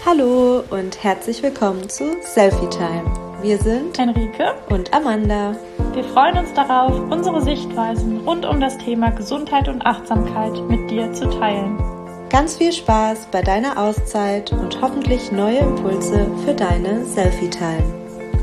Hallo und herzlich willkommen zu Selfie Time. Wir sind Henrike und Amanda. Wir freuen uns darauf, unsere Sichtweisen rund um das Thema Gesundheit und Achtsamkeit mit dir zu teilen. Ganz viel Spaß bei deiner Auszeit und hoffentlich neue Impulse für deine Selfie Time.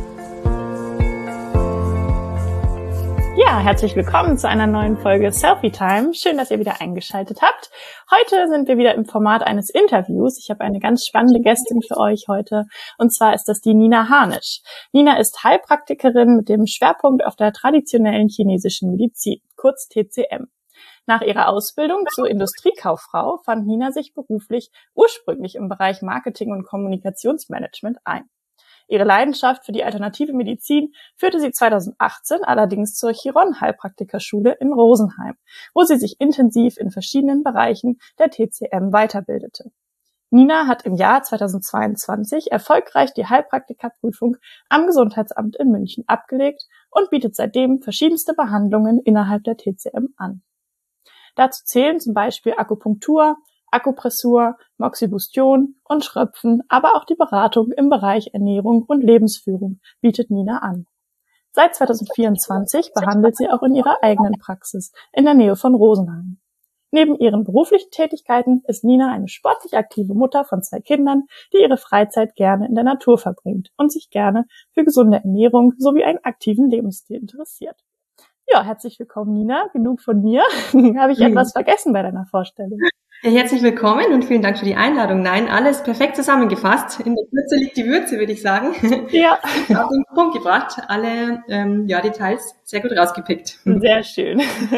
Ja, herzlich willkommen zu einer neuen Folge Selfie Time. Schön, dass ihr wieder eingeschaltet habt. Heute sind wir wieder im Format eines Interviews. Ich habe eine ganz spannende Gästin für euch heute, und zwar ist das die Nina Harnisch. Nina ist Heilpraktikerin mit dem Schwerpunkt auf der traditionellen chinesischen Medizin, kurz TCM. Nach ihrer Ausbildung zur Industriekauffrau fand Nina sich beruflich ursprünglich im Bereich Marketing und Kommunikationsmanagement ein. Ihre Leidenschaft für die alternative Medizin führte sie 2018 allerdings zur Chiron-Heilpraktikerschule in Rosenheim, wo sie sich intensiv in verschiedenen Bereichen der TCM weiterbildete. Nina hat im Jahr 2022 erfolgreich die Heilpraktikerprüfung am Gesundheitsamt in München abgelegt und bietet seitdem verschiedenste Behandlungen innerhalb der TCM an. Dazu zählen zum Beispiel Akupunktur, Akupressur, Moxibustion und Schröpfen, aber auch die Beratung im Bereich Ernährung und Lebensführung bietet Nina an. Seit 2024 behandelt sie auch in ihrer eigenen Praxis in der Nähe von Rosenheim. Neben ihren beruflichen Tätigkeiten ist Nina eine sportlich aktive Mutter von 2 Kindern, die ihre Freizeit gerne in der Natur verbringt und sich gerne für gesunde Ernährung sowie einen aktiven Lebensstil interessiert. Ja, herzlich willkommen, Nina. Genug von mir. Habe ich etwas vergessen bei deiner Vorstellung? Ja, herzlich willkommen und vielen Dank für die Einladung. Nein, alles perfekt zusammengefasst. In der Kürze liegt die Würze, würde ich sagen. Ja. Auf den Punkt gebracht. Alle Details sehr gut rausgepickt. Sehr schön.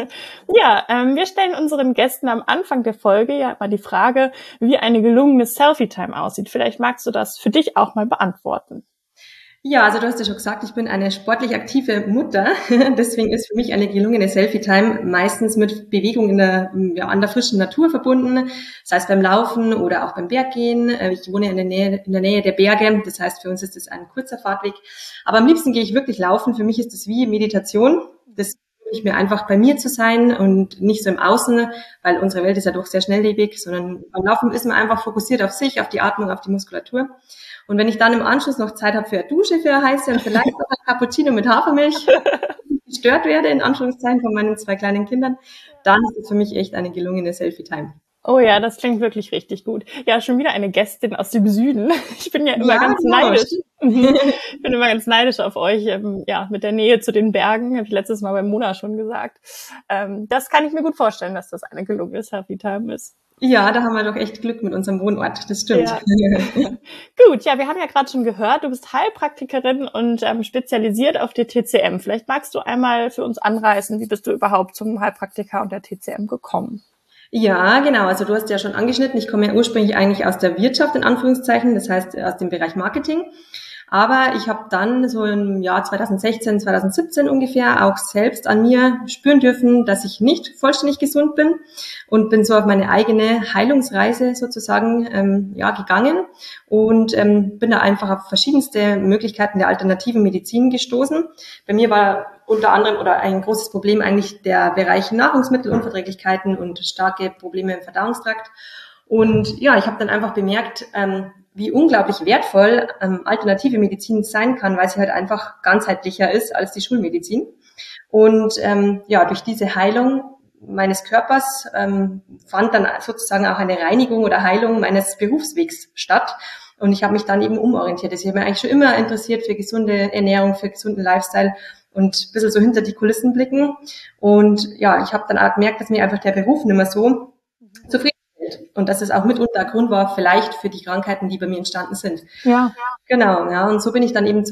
Ja, wir stellen unseren Gästen am Anfang der Folge ja mal die Frage, wie eine gelungene Selfie-Time aussieht. Vielleicht magst du das für dich auch mal beantworten. Ja, also du hast ja schon gesagt, ich bin eine sportlich aktive Mutter. Deswegen ist für mich eine gelungene Selfie-Time meistens mit Bewegung an der frischen Natur verbunden. Sei es beim Laufen oder auch beim Berggehen. Ich wohne in der Nähe der Berge. Das heißt, für uns ist das ein kurzer Fahrtweg. Aber am liebsten gehe ich wirklich laufen. Für mich ist das wie Meditation. Das ich mir einfach bei mir zu sein und nicht so im Außen, weil unsere Welt ist ja doch sehr schnelllebig, sondern beim Laufen ist man einfach fokussiert auf sich, auf die Atmung, auf die Muskulatur. Und wenn ich dann im Anschluss noch Zeit habe für eine Dusche, für eine heiße und vielleicht noch ein Cappuccino mit Hafermilch, gestört werde, in Anführungszeichen, von meinen 2 kleinen Kindern, dann ist es für mich echt eine gelungene Selfie-Time. Oh ja, das klingt wirklich richtig gut. Ja, schon wieder eine Gästin aus dem Süden. Ich bin ja immer ganz neidisch. Ich bin immer ganz neidisch auf euch, mit der Nähe zu den Bergen, habe ich letztes Mal bei Mona schon gesagt. Das kann ich mir gut vorstellen, dass das eine gelungene Selfie-Time ist. Ja, da haben wir doch echt Glück mit unserem Wohnort, das stimmt. Ja. Gut, ja, wir haben ja gerade schon gehört, du bist Heilpraktikerin und spezialisiert auf die TCM. Vielleicht magst du einmal für uns anreißen, wie bist du überhaupt zum Heilpraktiker und der TCM gekommen? Ja, genau. Also du hast ja schon angeschnitten, ich komme ja ursprünglich eigentlich aus der Wirtschaft, in Anführungszeichen, das heißt aus dem Bereich Marketing. Aber ich habe dann so im Jahr 2016, 2017 ungefähr auch selbst an mir spüren dürfen, dass ich nicht vollständig gesund bin und bin so auf meine eigene Heilungsreise sozusagen gegangen und bin da einfach auf verschiedenste Möglichkeiten der alternativen Medizin gestoßen. Bei mir war unter anderem oder ein großes Problem eigentlich der Bereich Nahrungsmittelunverträglichkeiten und starke Probleme im Verdauungstrakt. Und ja, ich habe dann einfach bemerkt, wie unglaublich wertvoll alternative Medizin sein kann, weil sie halt einfach ganzheitlicher ist als die Schulmedizin. Und durch diese Heilung meines Körpers fand dann sozusagen auch eine Reinigung oder Heilung meines Berufswegs statt. Und ich habe mich dann eben umorientiert. Ich habe mich eigentlich schon immer interessiert für gesunde Ernährung, für gesunden Lifestyle und ein bisschen so hinter die Kulissen blicken. Und ja, ich habe dann auch gemerkt, dass mir einfach der Beruf nicht mehr so zufriedenstellt. Und dass es auch mitunter ein Grund war, vielleicht für die Krankheiten, die bei mir entstanden sind. Ja. Genau, ja. Und so bin ich dann eben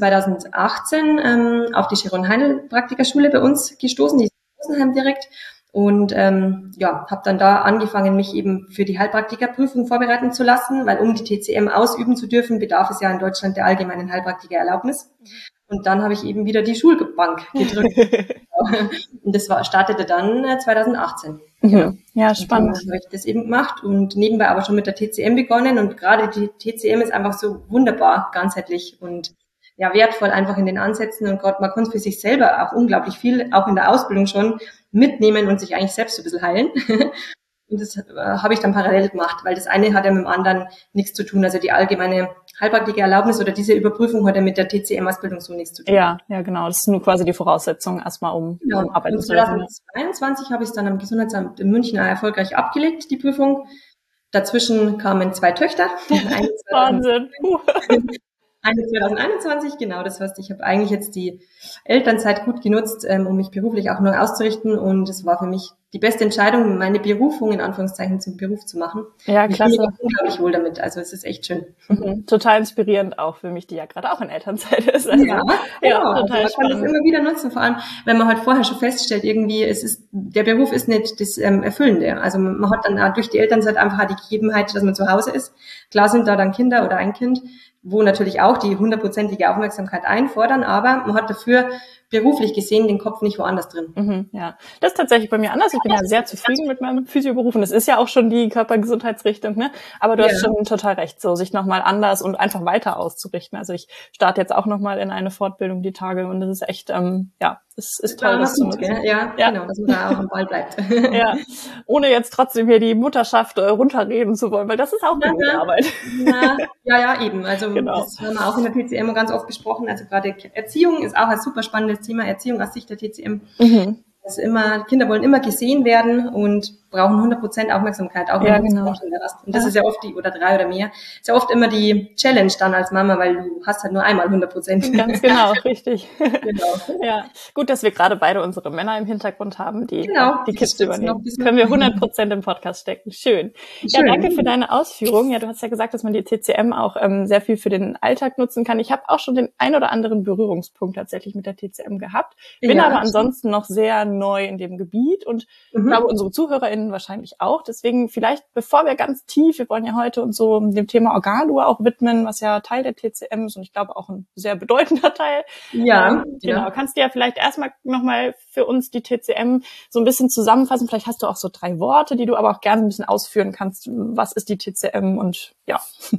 2018 auf die Chiron Heilpraktikerschule bei uns gestoßen, die ist in Rosenheim direkt. Und habe dann da angefangen, mich eben für die Heilpraktikerprüfung vorbereiten zu lassen, weil um die TCM ausüben zu dürfen, bedarf es ja in Deutschland der allgemeinen Heilpraktikererlaubnis. Und dann habe ich eben wieder die Schulbank gedrückt. Und das startete dann 2018. Genau. Ja, spannend. Und dann habe ich das eben gemacht und nebenbei aber schon mit der TCM begonnen. Und gerade die TCM ist einfach so wunderbar ganzheitlich und ja, wertvoll einfach in den Ansätzen. Und gerade man kann für sich selber auch unglaublich viel, auch in der Ausbildung schon, mitnehmen und sich eigentlich selbst so ein bisschen heilen. Und das habe ich dann parallel gemacht, weil das eine hat ja mit dem anderen nichts zu tun. Also die allgemeine Heilpraktikererlaubnis oder diese Überprüfung hat ja mit der TCM-Ausbildung so nichts zu tun. Ja, genau. Das ist nur quasi die Voraussetzung erstmal, um arbeiten zu dürfen. Und 2022 habe ich es dann am Gesundheitsamt in München erfolgreich abgelegt, die Prüfung. Dazwischen kamen 2 Töchter. Wahnsinn. Eine 2021, genau. Das heißt, ich habe eigentlich jetzt die Elternzeit gut genutzt, um mich beruflich auch neu auszurichten. Und es war für mich die beste Entscheidung, meine Berufung in Anführungszeichen zum Beruf zu machen. Ja, klasse. Ich fühle mich unglaublich wohl damit. Also es ist echt schön. Total inspirierend auch für mich, die ja gerade auch in Elternzeit ist. Also, ja, genau. Total man kann das immer wieder nutzen, vor allem, wenn man halt vorher schon feststellt, irgendwie, der Beruf ist nicht das Erfüllende. Also man hat dann auch durch die Elternzeit einfach die Gegebenheit, dass man zu Hause ist. Klar sind da dann Kinder oder ein Kind, wo natürlich auch die 100%ige Aufmerksamkeit einfordern, aber man hat dafür beruflich gesehen den Kopf nicht woanders drin. Ja, das ist tatsächlich bei mir anders. Ich bin ja sehr zufrieden mit meinem Physioberuf und es ist ja auch schon die Körpergesundheitsrichtung, ne? Aber du hast schon total recht, so sich nochmal anders und einfach weiter auszurichten. Also ich starte jetzt auch nochmal in eine Fortbildung die Tage und das ist echt, es ist toll, das zu nutzen. Ja, genau, dass man da auch am Ball bleibt. Ja, ohne jetzt trotzdem hier die Mutterschaft runterreden zu wollen, weil das ist auch eine Arbeit. Ja, eben. Also das haben wir auch in der TCM ganz oft besprochen. Also gerade Erziehung ist auch ein super spannendes Thema, Erziehung aus Sicht der TCM. Also Kinder wollen immer gesehen werden und brauchen 100% Aufmerksamkeit, auch wenn du hast. Und das ist ja oft oder 3 oder mehr, ist ja oft immer die Challenge dann als Mama, weil du hast halt nur einmal 100%. Ganz genau, richtig. Genau. Ja, gut, dass wir gerade beide unsere Männer im Hintergrund haben, die Kids übernehmen. Können wir 100% im Podcast stecken. Schön. Ja, danke für deine Ausführungen. Ja, du hast ja gesagt, dass man die TCM auch sehr viel für den Alltag nutzen kann. Ich habe auch schon den ein oder anderen Berührungspunkt tatsächlich mit der TCM gehabt, bin aber ansonsten noch sehr neu in dem Gebiet und glaube, unsere ZuhörerInnen wahrscheinlich auch. Deswegen vielleicht, bevor wir ganz tief, wir wollen ja heute uns so dem Thema Organuhr auch widmen, was ja Teil der TCM ist und ich glaube auch ein sehr bedeutender Teil. Ja. Genau. Kannst du ja vielleicht erstmal nochmal für uns die TCM so ein bisschen zusammenfassen. Vielleicht hast du auch so 3 Worte, die du aber auch gerne ein bisschen ausführen kannst. Was ist die TCM und ja.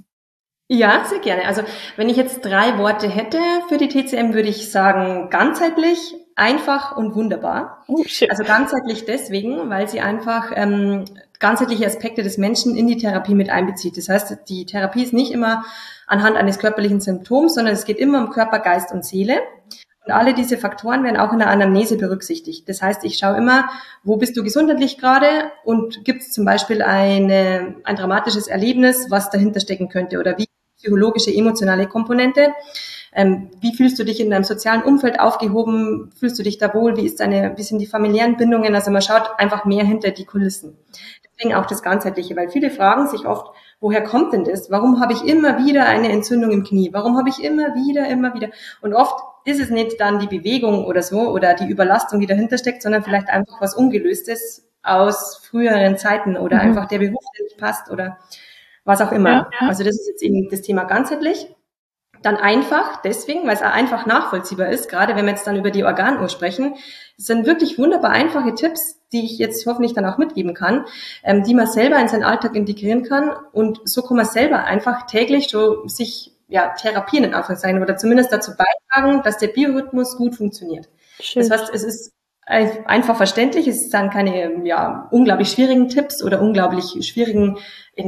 Ja, sehr gerne. Also wenn ich jetzt 3 Worte hätte für die TCM, würde ich sagen ganzheitlich, einfach und wunderbar. Also ganzheitlich deswegen, weil sie einfach ganzheitliche Aspekte des Menschen in die Therapie mit einbezieht. Das heißt, die Therapie ist nicht immer anhand eines körperlichen Symptoms, sondern es geht immer um Körper, Geist und Seele. Und alle diese Faktoren werden auch in der Anamnese berücksichtigt. Das heißt, ich schaue immer, wo bist du gesundheitlich gerade und gibt es zum Beispiel ein dramatisches Erlebnis, was dahinter stecken könnte oder wie psychologische, emotionale Komponente. Wie fühlst du dich in deinem sozialen Umfeld aufgehoben? Fühlst du dich da wohl? Wie sind die familiären Bindungen? Also man schaut einfach mehr hinter die Kulissen. Deswegen auch das Ganzheitliche, weil viele fragen sich oft, woher kommt denn das? Warum habe ich immer wieder eine Entzündung im Knie? Warum habe ich immer wieder? Und oft ist es nicht dann die Bewegung oder so oder die Überlastung, die dahinter steckt, sondern vielleicht einfach was Ungelöstes aus früheren Zeiten oder einfach der Beruf, der nicht passt oder was auch immer. Ja. Also das ist jetzt eben das Thema ganzheitlich. Dann einfach, deswegen, weil es auch einfach nachvollziehbar ist, gerade wenn wir jetzt dann über die Organuhr sprechen, es sind wirklich wunderbar einfache Tipps, die ich jetzt hoffentlich dann auch mitgeben kann, die man selber in seinen Alltag integrieren kann und so kann man selber einfach täglich so sich therapieren in Anführungszeichen oder zumindest dazu beitragen, dass der Biorhythmus gut funktioniert. Schön. Das heißt, es ist einfach verständlich, es sind dann keine unglaublich schwierigen Tipps oder unglaublich schwierigen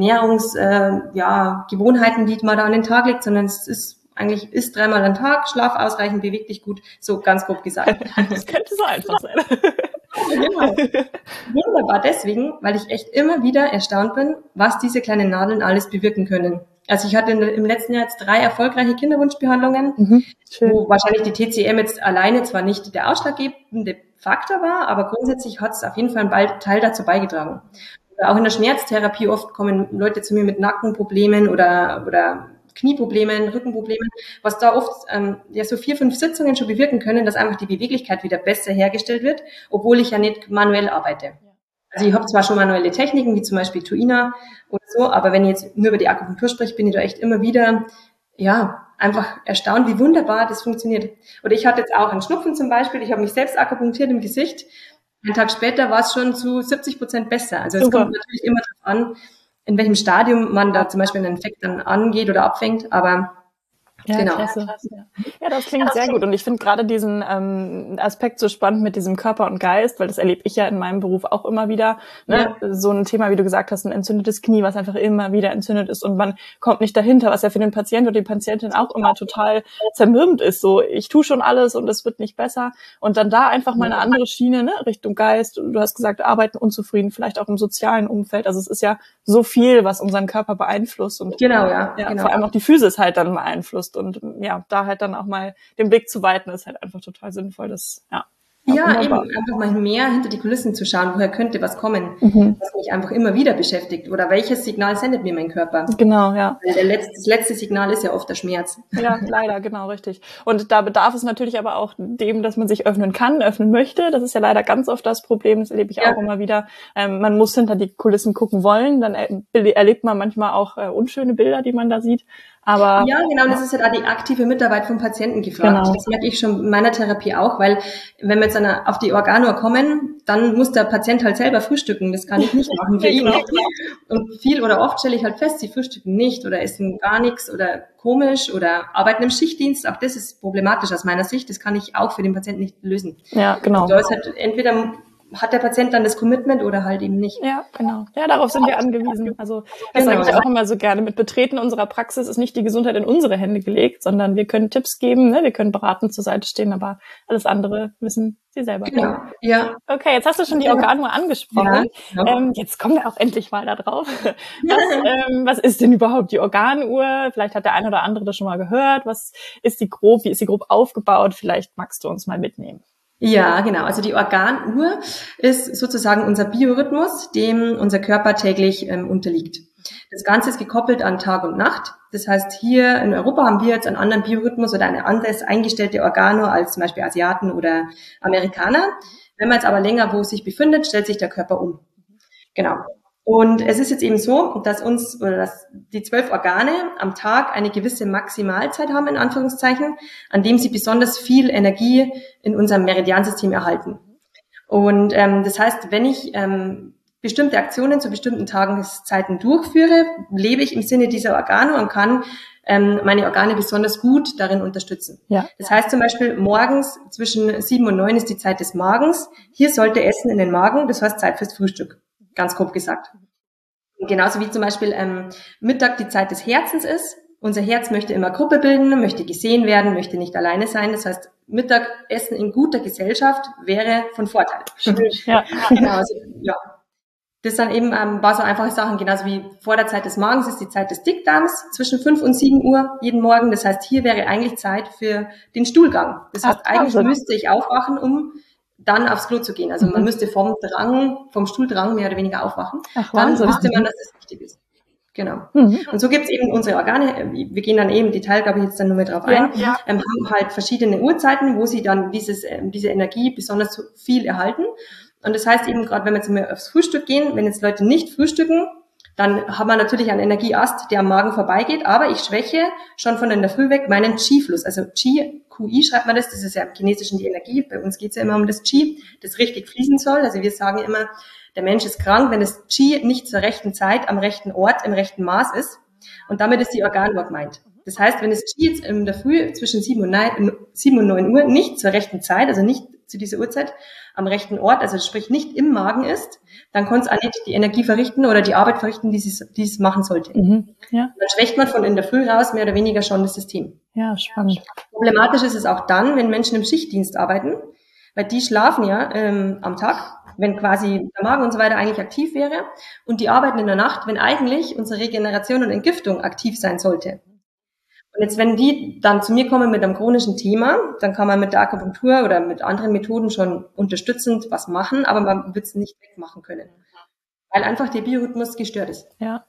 Gewohnheiten, die man da an den Tag legt, sondern es ist eigentlich isst 3-mal am Tag, schlaf ausreichend, beweg dich gut, so ganz grob gesagt. Das könnte so einfach sein. Genau. Wunderbar deswegen, weil ich echt immer wieder erstaunt bin, was diese kleinen Nadeln alles bewirken können. Also ich hatte im letzten Jahr jetzt 3 erfolgreiche Kinderwunschbehandlungen, wo wahrscheinlich die TCM jetzt alleine zwar nicht der ausschlaggebende Faktor war, aber grundsätzlich hat es auf jeden Fall einen Teil dazu beigetragen. Auch in der Schmerztherapie oft kommen Leute zu mir mit Nackenproblemen oder Knieproblemen, Rückenproblemen, was da oft so 4-5 Sitzungen schon bewirken können, dass einfach die Beweglichkeit wieder besser hergestellt wird, obwohl ich ja nicht manuell arbeite. Also ich habe zwar schon manuelle Techniken, wie zum Beispiel Tuina oder so, aber wenn ich jetzt nur über die Akupunktur spreche, bin ich da echt immer wieder einfach erstaunt, wie wunderbar das funktioniert. Oder ich hatte jetzt auch einen Schnupfen zum Beispiel, ich habe mich selbst akupunktiert im Gesicht. Einen Tag später war es schon zu 70% besser. Also es kommt natürlich immer darauf an, in welchem Stadium man da zum Beispiel einen Infekt dann angeht oder abfängt, aber Ja, genau. Klasse. Ja, das klingt sehr gut. Und ich finde gerade diesen Aspekt so spannend mit diesem Körper und Geist, weil das erlebe ich ja in meinem Beruf auch immer wieder. Ne? Ja. So ein Thema, wie du gesagt hast, ein entzündetes Knie, was einfach immer wieder entzündet ist und man kommt nicht dahinter, was ja für den Patienten oder die Patientin auch immer total zermürbend ist. So, ich tue schon alles und es wird nicht besser. Und dann da einfach mal eine andere Schiene, ne, Richtung Geist. Du hast gesagt, arbeiten unzufrieden, vielleicht auch im sozialen Umfeld. Also es ist ja so viel, was unseren Körper beeinflusst und genau. Vor allem auch die Physis halt dann beeinflusst. Und ja, da halt dann auch mal den Blick zu weiten, ist halt einfach total sinnvoll. Das, ja, eben, einfach mal mehr hinter die Kulissen zu schauen, woher könnte was kommen, was mich einfach immer wieder beschäftigt oder welches Signal sendet mir mein Körper. Genau, ja. Weil das letzte Signal ist ja oft der Schmerz. Ja, leider, genau, richtig. Und da bedarf es natürlich aber auch dem, dass man sich öffnen kann, öffnen möchte. Das ist ja leider ganz oft das Problem, das erlebe ich auch immer wieder. Man muss hinter die Kulissen gucken wollen, dann erlebt man manchmal auch unschöne Bilder, die man da sieht. Aber ja, genau, das ist ja da die aktive Mitarbeit vom Patienten gefragt. Genau. Das merke ich schon in meiner Therapie auch, weil wenn wir jetzt auf die Organuhr kommen, dann muss der Patient halt selber frühstücken. Das kann ich nicht machen für ihn. Und viel oder oft stelle ich halt fest, sie frühstücken nicht oder essen gar nichts oder komisch oder arbeiten im Schichtdienst. Auch das ist problematisch aus meiner Sicht. Das kann ich auch für den Patienten nicht lösen. Ja, genau. Also da ist halt entweder hat der Patient dann das Commitment oder halt eben nicht. Ja, genau. Ja, darauf sind wir angewiesen. Also das sage ich auch immer so gerne. Mit Betreten unserer Praxis ist nicht die Gesundheit in unsere Hände gelegt, sondern wir können Tipps geben, ne? Wir können beratend zur Seite stehen, aber alles andere wissen Sie selber. Genau, ja. Okay, jetzt hast du schon die Organuhr angesprochen. Ja. Jetzt kommen wir auch endlich mal da drauf. Was ist denn überhaupt die Organuhr? Vielleicht hat der eine oder andere das schon mal gehört. Wie ist sie grob aufgebaut? Vielleicht magst du uns mal mitnehmen. Ja, genau. Also die Organuhr ist sozusagen unser Biorhythmus, dem unser Körper täglich unterliegt. Das Ganze ist gekoppelt an Tag und Nacht. Das heißt, hier in Europa haben wir jetzt einen anderen Biorhythmus oder eine anders eingestellte Organuhr als zum Beispiel Asiaten oder Amerikaner. Wenn man jetzt aber länger wo sich befindet, stellt sich der Körper um. Genau. Und es ist jetzt eben so, dass die 12 Organe am Tag eine gewisse Maximalzeit haben, in Anführungszeichen, an dem sie besonders viel Energie in unserem Meridiansystem erhalten. Und das heißt, wenn ich bestimmte Aktionen zu bestimmten Tageszeiten durchführe, lebe ich im Sinne dieser Organe und kann meine Organe besonders gut darin unterstützen. Ja. Das heißt zum Beispiel, morgens zwischen 7 und 9 ist die Zeit des Magens. Hier sollte Essen in den Magen, das heißt Zeit fürs Frühstück. Ganz grob gesagt. Genauso wie zum Beispiel Mittag die Zeit des Herzens ist. Unser Herz möchte immer Gruppe bilden, möchte gesehen werden, möchte nicht alleine sein. Das heißt, Mittagessen in guter Gesellschaft wäre von Vorteil. Ja. Genau, also, ja. Das dann eben war so einfache Sachen, genauso wie vor der Zeit des Magens ist die Zeit des Dickdarms zwischen 5 und 7 Uhr jeden Morgen. Das heißt, hier wäre eigentlich Zeit für den Stuhlgang. Das heißt, eigentlich müsste ich aufwachen, um dann aufs Klo zu gehen. Also man müsste vom Stuhldrang mehr oder weniger aufwachen. Dann wüsste man, dass es wichtig ist. Genau. Und so gibt's eben unsere Organe. Wir gehen dann eben im Detail, glaube ich, jetzt dann nur mehr drauf ein. Haben halt verschiedene Uhrzeiten, wo sie dann diese Energie besonders viel erhalten. Und das heißt eben, gerade wenn wir jetzt mal aufs Frühstück gehen, wenn jetzt Leute nicht frühstücken, dann haben wir natürlich einen Energieast, der am Magen vorbeigeht, aber ich schwäche schon von in der Früh weg meinen Qi-Fluss. Also QI schreibt man das ist ja im Chinesischen die Energie. Bei uns geht's ja immer um das Qi, das richtig fließen soll. Also wir sagen immer, der Mensch ist krank, wenn das Qi nicht zur rechten Zeit, am rechten Ort, im rechten Maß ist. Und damit ist die Organuhr gemeint. Das heißt, wenn das Qi jetzt in der Früh zwischen 7 und 9 Uhr nicht zur rechten Zeit, also nicht zu dieser Uhrzeit, am rechten Ort, also sprich nicht im Magen ist, dann kann es auch nicht die Energie verrichten oder die Arbeit verrichten, die es machen sollte. Ja. Dann schwächt man von in der Früh raus mehr oder weniger schon das System. Ja, spannend. Problematisch ist es auch dann, wenn Menschen im Schichtdienst arbeiten, weil die schlafen ja am Tag, wenn quasi der Magen und so weiter eigentlich aktiv wäre, und die arbeiten in der Nacht, wenn eigentlich unsere Regeneration und Entgiftung aktiv sein sollte. Und jetzt, wenn die dann zu mir kommen mit einem chronischen Thema, dann kann man mit der Akupunktur oder mit anderen Methoden schon unterstützend was machen, aber man wird es nicht wegmachen können, weil einfach der Biorhythmus gestört ist. Ja.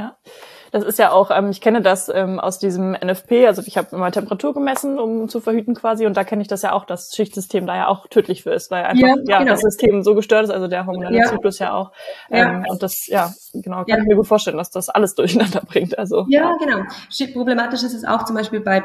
Das ist ja auch, ich kenne das aus diesem NFP, also ich habe immer Temperatur gemessen, um zu verhüten quasi, und da kenne ich das ja auch, dass Schichtsystem da ja auch tödlich für ist, weil einfach genau. Das System so gestört ist, also der hormonelle Zyklus ja auch. Und das, kann ich mir gut vorstellen, dass das alles durcheinander bringt. Also ja, genau. Problematisch ist es auch zum Beispiel bei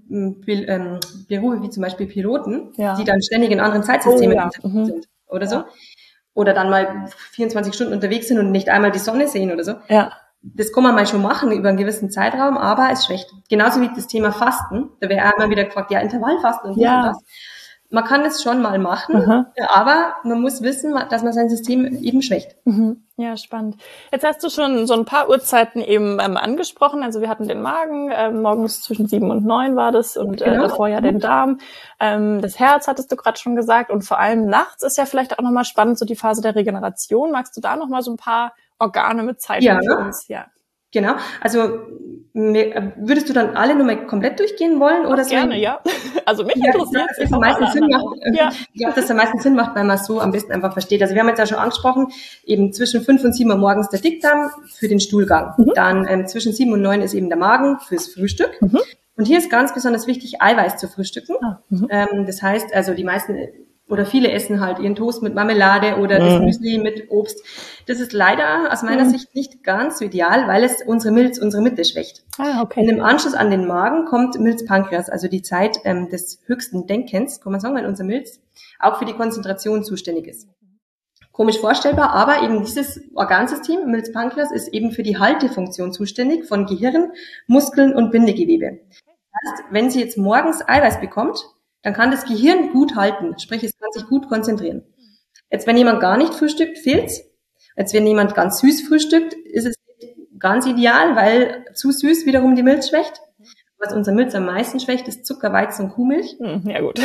Berufe wie zum Beispiel Piloten, die dann ständig in anderen Zeitsystemen sind oder so. Oder dann mal 24 Stunden unterwegs sind und nicht einmal die Sonne sehen oder so. Ja. das kann man mal schon machen über einen gewissen Zeitraum, aber es schwächt. Genauso wie das Thema Fasten. Da wäre immer wieder gefragt, ja, Intervallfasten und dies und das. Man kann es schon mal machen, aber man muss wissen, dass man sein System eben schwächt. Ja, spannend. Jetzt hast du schon so ein paar Uhrzeiten eben angesprochen. Also wir hatten den Magen, morgens zwischen 7 und 9 war das und davor ja den Darm. Das Herz hattest du gerade schon gesagt und vor allem nachts ist ja vielleicht auch nochmal spannend, so die Phase der Regeneration. Magst du da nochmal so ein paar Organe mit Zeiten für uns? Ja. Genau, also würdest du dann alle nochmal komplett durchgehen wollen? Oder so? Gerne, ja. Also mich interessiert das am meisten Sinn macht. Ja. Ich glaube, dass am meisten Sinn macht, weil man es so am besten einfach versteht. Also wir haben jetzt ja schon angesprochen, eben zwischen 5 und 7 Uhr morgens der Dickdarm für den Stuhlgang. Dann zwischen 7 und 9 ist eben der Magen fürs Frühstück. Und hier ist ganz besonders wichtig, Eiweiß zu frühstücken. Das heißt, also die meisten oder viele essen halt ihren Toast mit Marmelade oder das Müsli mit Obst. Das ist leider aus meiner Sicht nicht ganz so ideal, weil es unsere Mitte schwächt. Okay. Und im Anschluss an den Magen kommt Milz-Pankreas, also die Zeit des höchsten Denkens, kann man sagen, weil unser Milz auch für die Konzentration zuständig ist. Komisch vorstellbar, aber eben dieses Organsystem, Milz-Pankreas, ist eben für die Haltefunktion zuständig von Gehirn, Muskeln und Bindegewebe. Das heißt, wenn sie jetzt morgens Eiweiß bekommt, dann kann das Gehirn gut halten, sprich, es kann sich gut konzentrieren. Jetzt, wenn jemand gar nicht frühstückt, fehlt's. Jetzt, wenn jemand ganz süß frühstückt, ist es ganz ideal, weil zu süß wiederum die Milz schwächt. Was unser Milz am meisten schwächt, ist Zucker, Weizen und Kuhmilch. Ja, gut.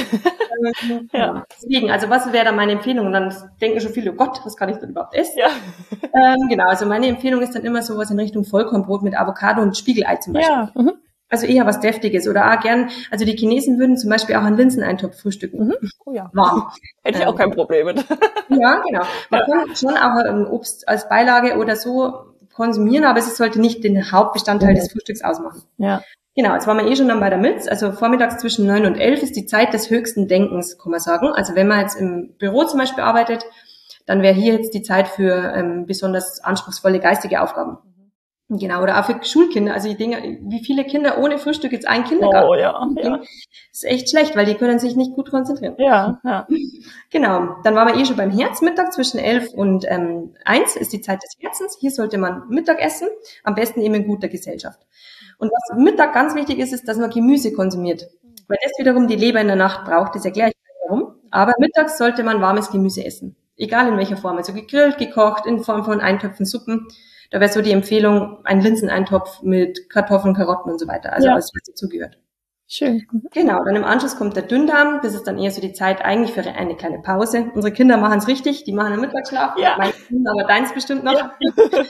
Ja. Deswegen, also was wäre da meine Empfehlung? Und dann denken schon viele, oh Gott, was kann ich denn überhaupt essen? Ja. Genau, also meine Empfehlung ist dann immer sowas in Richtung Vollkornbrot mit Avocado und Spiegelei zum Beispiel. Ja. Also eher was Deftiges oder auch gern, also die Chinesen würden zum Beispiel auch einen Linseneintopf frühstücken. Oh ja. Warm. Hätte ich auch kein Problem mit. Ja, genau. Man kann schon auch ein Obst als Beilage oder so konsumieren, aber es sollte nicht den Hauptbestandteil des Frühstücks ausmachen. Ja. Genau, jetzt waren wir schon dann bei der Milz. Also vormittags zwischen 9 und 11 ist die Zeit des höchsten Denkens, kann man sagen. Also wenn man jetzt im Büro zum Beispiel arbeitet, dann wäre hier jetzt die Zeit für besonders anspruchsvolle geistige Aufgaben. Genau, oder auch für Schulkinder. Also ich denke, wie viele Kinder ohne Frühstück jetzt einen Kindergarten? Oh ja. Ist echt schlecht, weil die können sich nicht gut konzentrieren. Ja. Genau, dann waren wir schon beim Herzmittag. Zwischen 11 und 1 ist die Zeit des Herzens. Hier sollte man Mittag essen, am besten eben in guter Gesellschaft. Und was Mittag ganz wichtig ist, ist, dass man Gemüse konsumiert. Weil das wiederum die Leber in der Nacht braucht, das erkläre ich gleich warum. Aber mittags sollte man warmes Gemüse essen. Egal in welcher Form. Also gegrillt, gekocht, in Form von Eintöpfen, Suppen. Da wäre so die Empfehlung, ein Linseneintopf mit Kartoffeln, Karotten und so weiter. Also alles, was dazugehört. Schön. Genau, dann im Anschluss kommt der Dünndarm. Das ist dann eher so die Zeit eigentlich für eine kleine Pause. Unsere Kinder machen es richtig, die machen einen Mittagsschlaf. Ja. Meine Kinder, aber deins bestimmt noch. Ja.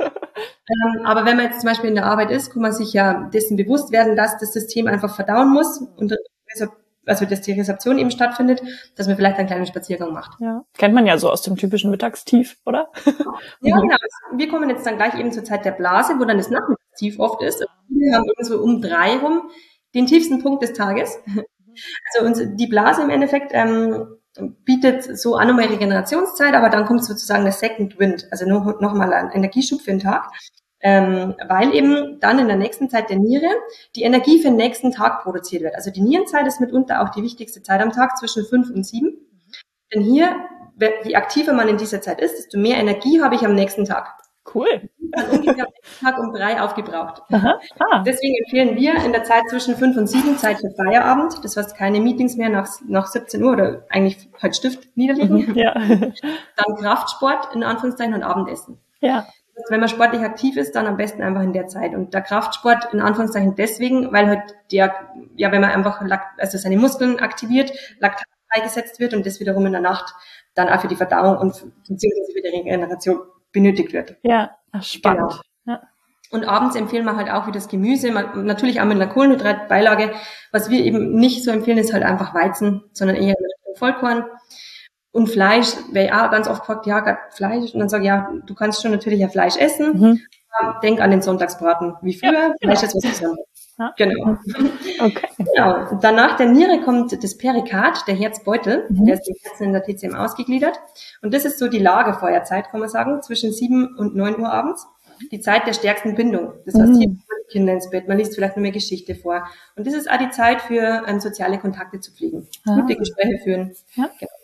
Aber wenn man jetzt zum Beispiel in der Arbeit ist, kann man sich ja dessen bewusst werden, dass das System einfach verdauen muss und also dass die Rezeption eben stattfindet, dass man vielleicht einen kleinen Spaziergang macht. Ja, kennt man ja so aus dem typischen Mittagstief, oder? Ja, genau. Wir kommen jetzt dann gleich eben zur Zeit der Blase, wo dann das Nachmittagstief oft ist. Wir haben irgendwo um 3 rum den tiefsten Punkt des Tages. Also uns, die Blase im Endeffekt bietet so auch nochmal Regenerationszeit, aber dann kommt sozusagen der Second Wind, also nochmal ein Energieschub für den Tag. Weil eben dann in der nächsten Zeit der Niere die Energie für den nächsten Tag produziert wird. Also die Nierenzeit ist mitunter auch die wichtigste Zeit am Tag zwischen 5 und 7. Denn hier, je aktiver man in dieser Zeit ist, desto mehr Energie habe ich am nächsten Tag. Cool. Dann ungefähr am nächsten Tag um 3 aufgebraucht. Deswegen empfehlen wir in der Zeit zwischen 5 und 7 Zeit für Feierabend. Das heißt keine Meetings mehr nach 17 Uhr oder eigentlich halt Stift niederlegen. Ja. Dann Kraftsport in Anführungszeichen und Abendessen. Ja. Wenn man sportlich aktiv ist, dann am besten einfach in der Zeit. Und der Kraftsport in Anführungszeichen deswegen, weil halt wenn man einfach also seine Muskeln aktiviert, Laktat freigesetzt wird und das wiederum in der Nacht dann auch für die Verdauung und beziehungsweise für die Regeneration benötigt wird. Ja, spannend. Genau. Ja. Und abends empfehlen wir halt auch wie das Gemüse, natürlich auch mit einer Kohlenhydratbeilage. Was wir eben nicht so empfehlen, ist halt einfach Weizen, sondern eher Vollkorn. Und Fleisch, wäre auch ganz oft gefragt, ja, Fleisch. Und dann sage ich, ja, du kannst schon natürlich ja Fleisch essen. Denk an den Sonntagsbraten, wie früher. Ja, Fleisch ist was Besonderes. Ja. Genau. Okay. Genau. Und dann nach der Niere kommt das Perikard, der Herzbeutel. Der ist dem Herzen in der TCM ausgegliedert. Und das ist so die Lagerfeuerzeit, kann man sagen, zwischen 7 und 9 Uhr abends. Die Zeit der stärksten Bindung. Das heißt, hier kommen die Kinder ins Bett, man liest vielleicht nur mehr Geschichte vor. Und das ist auch die Zeit für soziale Kontakte zu pflegen, gute Gespräche führen. Ja. Genau.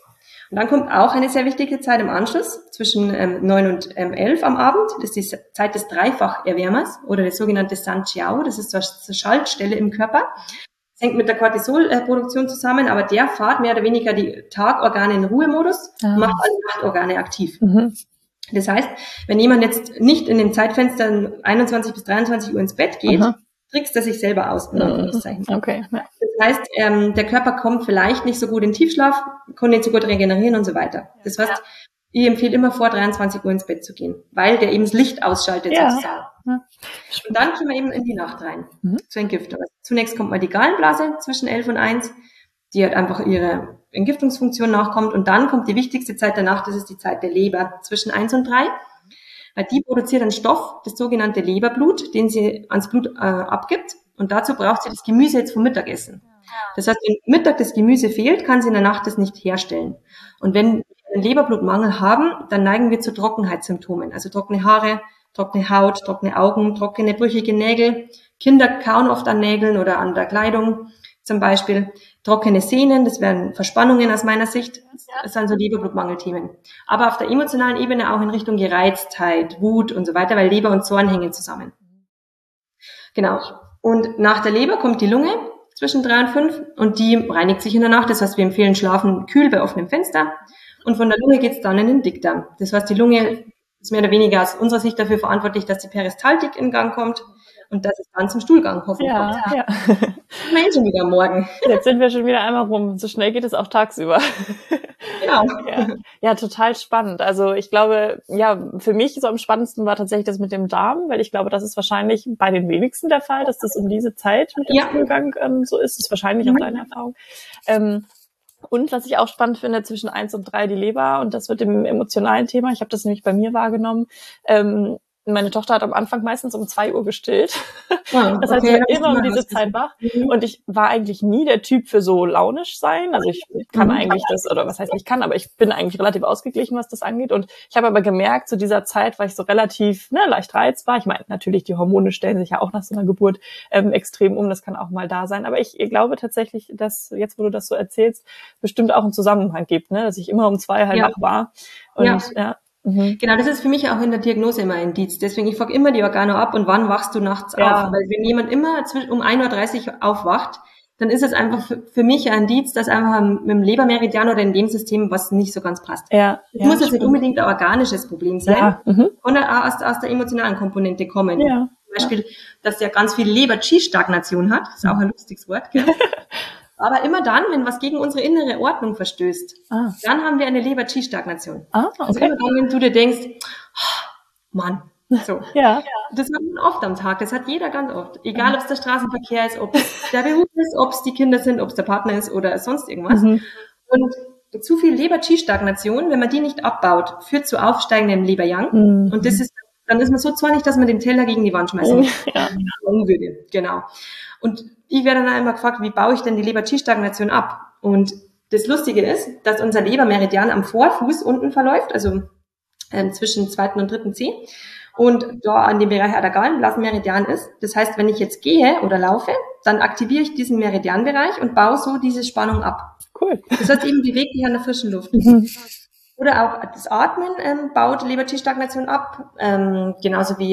Und dann kommt auch eine sehr wichtige Zeit im Anschluss, zwischen 9 und 11 am Abend. Das ist die Zeit des Dreifacherwärmers oder das sogenannte Sanjiao. Das ist so eine Schaltstelle im Körper. Das hängt mit der Cortisolproduktion zusammen, aber der fährt mehr oder weniger die Tagorgane in Ruhemodus, macht alle Nachtorgane aktiv. Das heißt, wenn jemand jetzt nicht in dem Zeitfenster 21 bis 23 Uhr ins Bett geht, trickst er sich selber aus. Okay. Ja. Das heißt, der Körper kommt vielleicht nicht so gut in Tiefschlaf, kann nicht so gut regenerieren und so weiter. Das heißt, ich empfehle immer vor 23 Uhr ins Bett zu gehen, weil der eben das Licht ausschaltet sozusagen. Ja. Und dann gehen wir eben in die Nacht rein zur Entgiftung. Also zunächst kommt mal die Gallenblase zwischen 11 und 1, die halt einfach ihre Entgiftungsfunktion nachkommt. Und dann kommt die wichtigste Zeit der Nacht, das ist die Zeit der Leber zwischen 1 und 3. Weil die produziert einen Stoff, das sogenannte Leberblut, den sie ans Blut abgibt. Und dazu braucht sie das Gemüse jetzt vom Mittagessen. Das heißt, wenn Mittag das Gemüse fehlt, kann sie in der Nacht das nicht herstellen. Und wenn wir einen Leberblutmangel haben, dann neigen wir zu Trockenheitssymptomen. Also trockene Haare, trockene Haut, trockene Augen, trockene, brüchige Nägel. Kinder kauen oft an Nägeln oder an der Kleidung zum Beispiel. Trockene Sehnen, das wären Verspannungen aus meiner Sicht. Das sind so Leberblutmangelthemen. Aber auf der emotionalen Ebene auch in Richtung Gereiztheit, Wut und so weiter, weil Leber und Zorn hängen zusammen. Genau. Und nach der Leber kommt die Lunge zwischen 3 und 5 und die reinigt sich in der Nacht. Das heißt, wir empfehlen Schlafen kühl bei offenem Fenster. Und von der Lunge geht's dann in den Dickdarm. Das heißt, die Lunge ist mehr oder weniger aus unserer Sicht dafür verantwortlich, dass die Peristaltik in Gang kommt. Und dass es dann zum Stuhlgang hoffentlich kommt. Ja. Wir sind schon wieder am Morgen. Jetzt sind wir schon wieder einmal rum. So schnell geht es auch tagsüber. Genau. Ja, total spannend. Also ich glaube, für mich so am spannendsten war tatsächlich das mit dem Darm, weil ich glaube, das ist wahrscheinlich bei den wenigsten der Fall, dass das um diese Zeit mit dem Stuhlgang so ist. Das ist wahrscheinlich auch deine Erfahrung. Und was ich auch spannend finde, zwischen 1 und 3 die Leber und das mit dem emotionalen Thema. Ich habe das nämlich bei mir wahrgenommen. Meine Tochter hat am Anfang meistens um 2 Uhr gestillt. Das heißt, ich war immer um diese Zeit wach. Und ich war eigentlich nie der Typ für so launisch sein. Also ich kann eigentlich das, oder was heißt ich kann, aber ich bin eigentlich relativ ausgeglichen, was das angeht. Und ich habe aber gemerkt, zu dieser Zeit war ich so relativ leicht reizbar. Ich meine, natürlich, die Hormone stellen sich ja auch nach so einer Geburt extrem um. Das kann auch mal da sein. Aber ich glaube tatsächlich, dass jetzt, wo du das so erzählst, bestimmt auch einen Zusammenhang gibt, ne? Dass ich immer um 2 halt wach war. Und Genau, das ist für mich auch in der Diagnose immer ein Indiz. Deswegen, ich frage immer die Organe ab und wann wachst du nachts auf? Weil wenn jemand immer um 1.30 Uhr aufwacht, dann ist es einfach für mich ein Indiz, dass einfach mit dem Lebermeridian oder in dem System was nicht so ganz passt. Es muss jetzt nicht unbedingt ein organisches Problem sein, sondern auch aus der emotionalen Komponente kommen. Zum Beispiel, dass der ganz viel Leber-Qi-Stagnation hat. Das ist auch ein lustiges Wort, gell? Aber immer dann, wenn was gegen unsere innere Ordnung verstößt, dann haben wir eine Leber-Qi-Stagnation. Also immer dann, wenn du dir denkst, Mann, so. Das hat man oft am Tag, das hat jeder ganz oft. Egal, ob es der Straßenverkehr ist, ob es der Beruf ist, ob es die Kinder sind, ob es der Partner ist oder sonst irgendwas. Und zu viel Leber-Qi-Stagnation, wenn man die nicht abbaut, führt zu aufsteigendem Leber-Yang. Und dann ist man so zornig, dass man den Teller gegen die Wand schmeißen würde. Genau. Und ich werde dann einmal gefragt, wie baue ich denn die Leber-Qi-Stagnation ab? Und das Lustige ist, dass unser Lebermeridian am Vorfuß unten verläuft, also zwischen 2. und 3. Zeh. Und da an dem Bereich der Gallenblasenmeridian ist. Das heißt, wenn ich jetzt gehe oder laufe, dann aktiviere ich diesen Meridianbereich und baue so diese Spannung ab. Cool. Das heißt eben, bewegt dich an der frischen Luft. Oder auch das Atmen baut Leber-Qi-Stagnation ab, genauso wie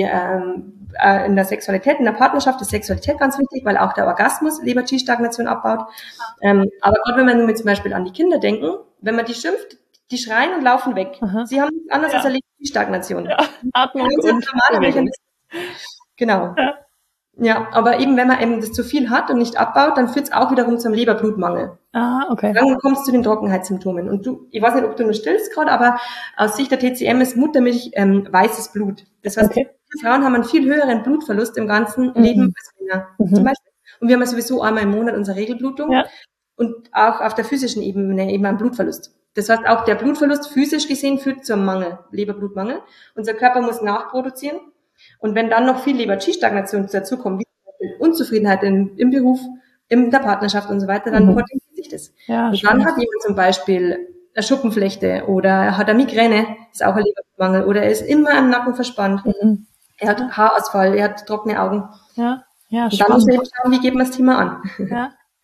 in der Sexualität, in der Partnerschaft ist Sexualität ganz wichtig, weil auch der Orgasmus Leber-Qi-Stagnation abbaut. Aber gerade wenn wir zum Beispiel an die Kinder denken, wenn man die schimpft, die schreien und laufen weg. Sie haben nichts anderes als eine Leber-Qi-Stagnation. Atmung und Bewegung. Genau. Ja, aber eben, wenn man eben das zu viel hat und nicht abbaut, dann führt es auch wiederum zum Leberblutmangel. Okay. Dann kommst du zu den Trockenheitssymptomen. Und ich weiß nicht, ob du nur stillst gerade, aber aus Sicht der TCM ist Muttermilch weißes Blut. Das heißt, Frauen haben einen viel höheren Blutverlust im ganzen Leben als Männer zum Beispiel. Und wir haben ja sowieso einmal im Monat unsere Regelblutung und auch auf der physischen Ebene eben einen Blutverlust. Das heißt, auch der Blutverlust physisch gesehen führt zum Mangel, Leberblutmangel. Unser Körper muss nachproduzieren. Und wenn dann noch viel Leber-Qi-Stagnation dazukommt, wie zum Beispiel Unzufriedenheit im Beruf, in der Partnerschaft und so weiter, dann potenziert sich das. Und dann hat jemand zum Beispiel eine Schuppenflechte oder er hat eine Migräne, ist auch ein Lebermangel, oder er ist immer am Nacken verspannt. Er hat Haarausfall, er hat trockene Augen. Ja, und dann muss man eben schauen, wie geht man das Thema an.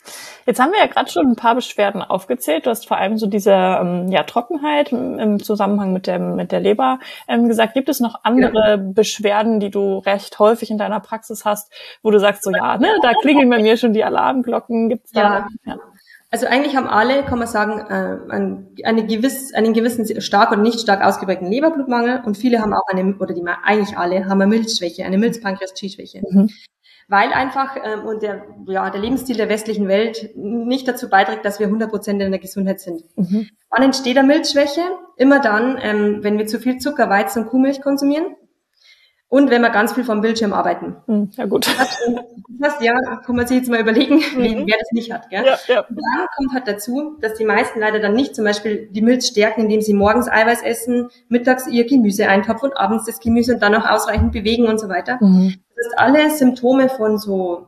Jetzt haben wir ja gerade schon ein paar Beschwerden aufgezählt. Du hast vor allem so diese Trockenheit im Zusammenhang mit der Leber gesagt. Gibt es noch andere Beschwerden, die du recht häufig in deiner Praxis hast, wo du sagst, so da klingeln bei mir schon die Alarmglocken? Gibt's da? Ja. Also eigentlich haben alle, kann man sagen, einen gewissen stark oder nicht stark ausgeprägten Leberblutmangel, und viele haben auch eigentlich alle haben eine Milzschwäche, eine Milz-Pankreas-Qi-Schwäche. Weil einfach der Lebensstil der westlichen Welt nicht dazu beiträgt, dass wir 100% in der Gesundheit sind. Wann entsteht eine Milzschwäche? Immer dann, wenn wir zu viel Zucker, Weizen und Kuhmilch konsumieren und wenn wir ganz viel vom Bildschirm arbeiten. Ja gut. Das kann man sich jetzt mal überlegen, wer das nicht hat. Gell? Ja. Und dann kommt halt dazu, dass die meisten leider dann nicht zum Beispiel die Milz stärken, indem sie morgens Eiweiß essen, mittags ihr Gemüse eintopfen und abends das Gemüse und dann noch ausreichend bewegen und so weiter. Das ist alle Symptome von so,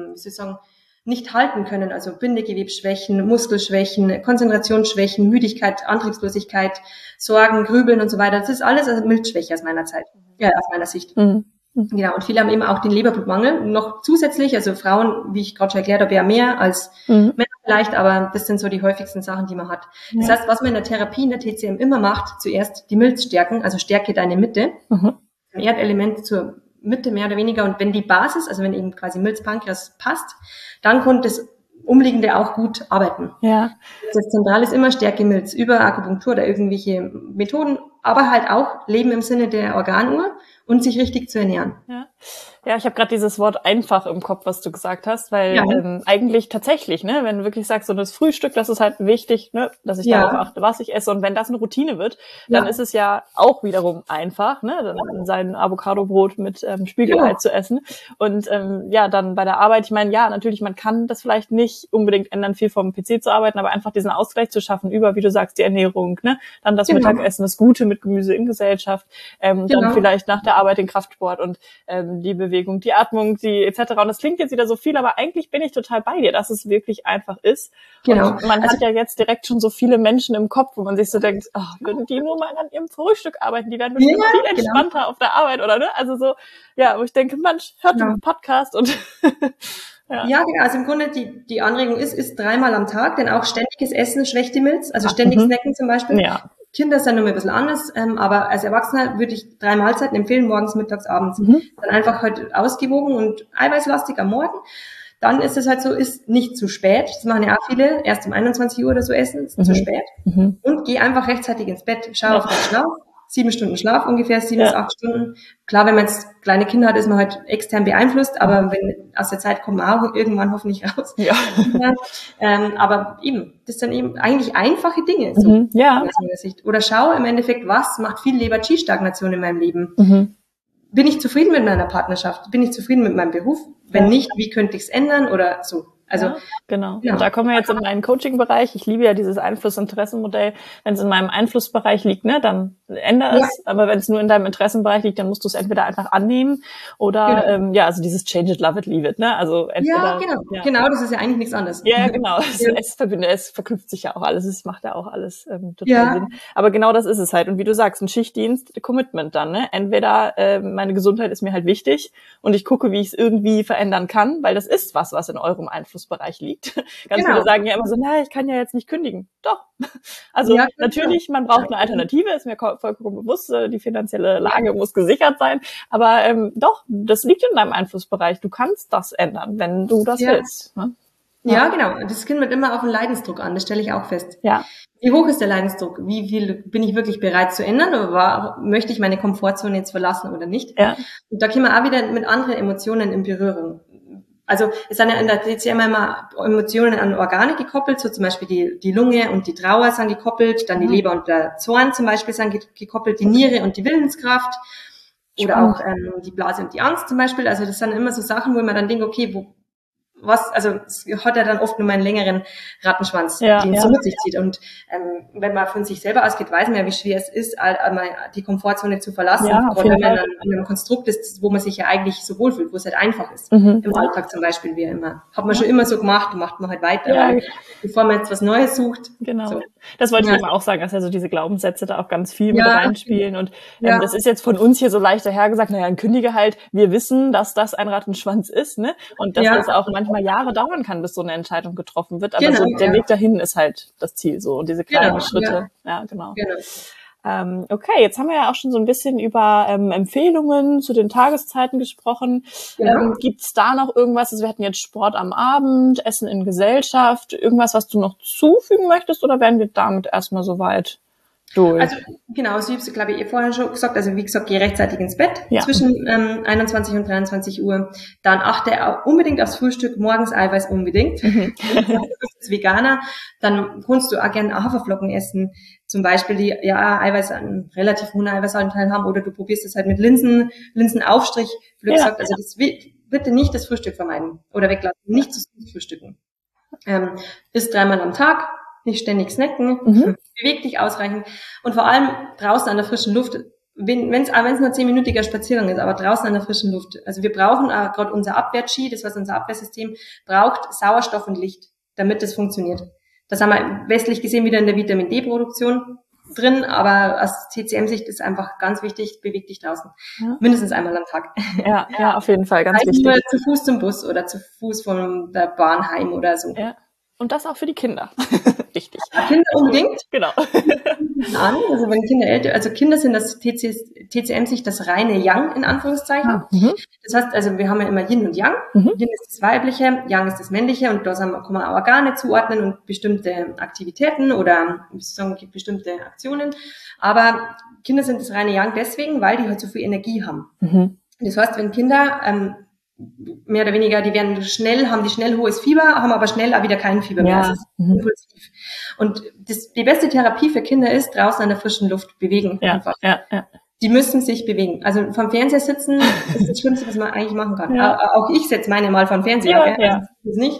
nicht halten können, also Bindegewebsschwächen, Muskelschwächen, Konzentrationsschwächen, Müdigkeit, Antriebslosigkeit, Sorgen, Grübeln und so weiter. Das ist alles eine Milzschwäche aus meiner Sicht. Genau, und viele haben eben auch den Leberblutmangel noch zusätzlich, also Frauen, wie ich gerade schon erklärt habe, ja mehr als Männer vielleicht, aber das sind so die häufigsten Sachen, die man hat. Das heißt, was man in der Therapie, in der TCM immer macht, zuerst die Milz stärken, also stärke deine Mitte, ein Erdelement zur Mitte mehr oder weniger, und wenn die Basis, also wenn eben quasi Milz-Pankreas passt, dann kommt das Umliegende auch gut arbeiten. Ja. Das Zentrale ist immer Stärke Milz über Akupunktur oder irgendwelche Methoden, aber halt auch Leben im Sinne der Organuhr und sich richtig zu ernähren. Ja, ich habe gerade dieses Wort einfach im Kopf, was du gesagt hast, weil eigentlich tatsächlich, ne, wenn du wirklich sagst, so das Frühstück, das ist halt wichtig, ne, dass ich darauf achte, was ich esse, und wenn das eine Routine wird, dann ist es ja auch wiederum einfach, ne, dann sein Avocadobrot mit Spiegelei zu essen, und dann bei der Arbeit, ich meine, natürlich, man kann das vielleicht nicht unbedingt ändern, viel vom PC zu arbeiten, aber einfach diesen Ausgleich zu schaffen über, wie du sagst, die Ernährung, ne, dann das Mittagessen, das Gute mit Gemüse in Gesellschaft, dann vielleicht nach der Arbeit den Kraftsport und die Bewegung, die Atmung, die etc. Und das klingt jetzt wieder so viel, aber eigentlich bin ich total bei dir, dass es wirklich einfach ist. Genau. Und man hat ja jetzt direkt schon so viele Menschen im Kopf, wo man sich so denkt, würden die nur mal an ihrem Frühstück arbeiten, die wären bestimmt viel entspannter auf der Arbeit, oder ne? Also so, wo ich denke, Mensch, hört den Podcast und genau. Also im Grunde die Anregung ist 3-mal am Tag, denn auch ständiges Essen schwächt die Milz, also ständig snacken zum Beispiel. Ja. Kinder sind noch ein bisschen anders, aber als Erwachsener würde ich 3 Mahlzeiten empfehlen, morgens, mittags, abends. Dann einfach halt ausgewogen und eiweißlastig am Morgen. Dann ist es halt so, ist nicht zu spät. Das machen ja auch viele, erst um 21 Uhr oder so essen, ist zu spät. Und geh einfach rechtzeitig ins Bett, schau auf deinen Schlaf. 7 Stunden Schlaf, ungefähr 7 bis 8 Stunden. Klar, wenn man jetzt kleine Kinder hat, ist man halt extern beeinflusst, aber aus der Zeit kommt man auch irgendwann hoffentlich raus. Ja. Aber eben, das sind eben eigentlich einfache Dinge. So, aus meiner Sicht. Oder schau im Endeffekt, was macht viel Leber-Qi-Stagnation in meinem Leben? Bin ich zufrieden mit meiner Partnerschaft? Bin ich zufrieden mit meinem Beruf? Wenn nicht, wie könnte ich es ändern? Oder so. Also genau. Und da kommen wir jetzt in meinen Coaching-Bereich. Ich liebe ja dieses Einfluss-Interessen-Modell. Wenn es in meinem Einflussbereich liegt, ne, dann ändere es. Aber wenn es nur in deinem Interessenbereich liegt, dann musst du es entweder einfach annehmen oder also dieses Change it, love it, leave it, ne? Also entweder genau, das ist ja eigentlich nichts anderes. Ja, genau. Es verknüpft sich ja auch alles. Es macht ja auch alles total Sinn. Aber genau das ist es halt. Und wie du sagst, ein Schichtdienst, Commitment dann, ne? Entweder meine Gesundheit ist mir halt wichtig und ich gucke, wie ich es irgendwie verändern kann, weil das ist was in eurem Einflussbereich liegt. Ganz viele sagen ja immer so, ich kann ja jetzt nicht kündigen. Doch. Also natürlich, man braucht eine Alternative, ist mir vollkommen bewusst, die finanzielle Lage muss gesichert sein, aber doch, das liegt in deinem Einflussbereich. Du kannst das ändern, wenn du das willst. Ne? Ja, genau. Das kommt immer auf den Leidensdruck an, das stelle ich auch fest. Ja. Wie hoch ist der Leidensdruck? Wie viel bin ich wirklich bereit zu ändern? Oder möchte ich meine Komfortzone jetzt verlassen oder nicht? Ja. Und da kommen wir auch wieder mit anderen Emotionen in Berührung. Also es sind ja in der TCM immer Emotionen an Organe gekoppelt, so zum Beispiel die Lunge und die Trauer sind gekoppelt, dann die Leber und der Zorn zum Beispiel sind gekoppelt, die Niere und die Willenskraft oder auch die Blase und die Angst zum Beispiel. Also das sind immer so Sachen, wo man dann denkt, okay, es hat ja dann oft nur einen längeren Rattenschwanz, den es so mit sich zieht. Und wenn man von sich selber ausgeht, weiß man ja, wie schwer es ist, die Komfortzone zu verlassen. Ja, gerade wenn man dann in einem Konstrukt ist, wo man sich ja eigentlich so wohlfühlt, wo es halt einfach ist. Im Alltag zum Beispiel, hat man schon immer so gemacht und macht man halt weiter, bevor man jetzt was Neues sucht. Genau. So. Das wollte ich eben auch sagen, dass ja so diese Glaubenssätze da auch ganz viel mit reinspielen. Und Ja. das ist jetzt von uns hier so leicht dahergesagt, naja, ein Kündigehalt, wir wissen, dass das ein Rattenschwanz ist, ne? Und dass das auch manchmal Jahre dauern kann, bis so eine Entscheidung getroffen wird. Aber so der Weg dahin ist halt das Ziel so und diese kleinen Schritte. Ja, genau. Okay, jetzt haben wir ja auch schon so ein bisschen über Empfehlungen zu den Tageszeiten gesprochen. Gibt's da noch irgendwas? Also wir hatten jetzt Sport am Abend, Essen in Gesellschaft, irgendwas, was du noch zufügen möchtest, oder werden wir damit erstmal soweit durch? Also genau, so wie ich glaube ich vorher schon gesagt, also wie gesagt, geh rechtzeitig ins Bett zwischen 21 und 23 Uhr. Dann achte auch unbedingt aufs Frühstück, morgens Eiweiß unbedingt. Du bist Veganer, dann kannst du auch gerne Haferflocken essen. Zum Beispiel, die Eiweiß, einen relativ hohen Eiweißanteil haben, oder du probierst es halt mit Linsenaufstrich, blöd gesagt. Also das bitte nicht das Frühstück vermeiden oder weglassen, nicht zu süß frühstücken. Isst 3-mal am Tag, nicht ständig snacken, beweg dich ausreichend und vor allem draußen an der frischen Luft, wenn es nur 10-minütiger Spaziergang ist, aber draußen an der frischen Luft. Also wir brauchen gerade unser Abwehr-Qi, das was unser Abwehrsystem braucht, Sauerstoff und Licht, damit das funktioniert. Das haben wir westlich gesehen wieder in der Vitamin-D-Produktion drin, aber aus TCM-Sicht ist einfach ganz wichtig, beweg dich draußen. Mindestens einmal am Tag. Ja, auf jeden Fall, ganz wichtig. Nur zu Fuß zum Bus oder zu Fuß von der Bahn heim oder so. Ja. Und das auch für die Kinder. Wichtig. Kinder unbedingt. Genau. Also wenn Kinder älter, also Kinder sind das TCM-Sicht das reine Yang in Anführungszeichen. Das heißt, also wir haben ja immer Yin und Yang. Yin ist das Weibliche, Yang ist das Männliche und da kann man auch Organe zuordnen und bestimmte Aktivitäten oder bestimmte Aktionen. Aber Kinder sind das reine Yang deswegen, weil die halt so viel Energie haben. Das heißt, wenn Kinder mehr oder weniger, haben die schnell hohes Fieber, haben aber schnell auch wieder kein Fieber mehr. Das ist impulsiv. Und die beste Therapie für Kinder ist, draußen an der frischen Luft bewegen. Einfach. Die müssen sich bewegen. Also vom Fernseher sitzen ist das Schlimmste, was man eigentlich machen kann. Auch ich setze meine mal vom Fernseher. Also das nicht.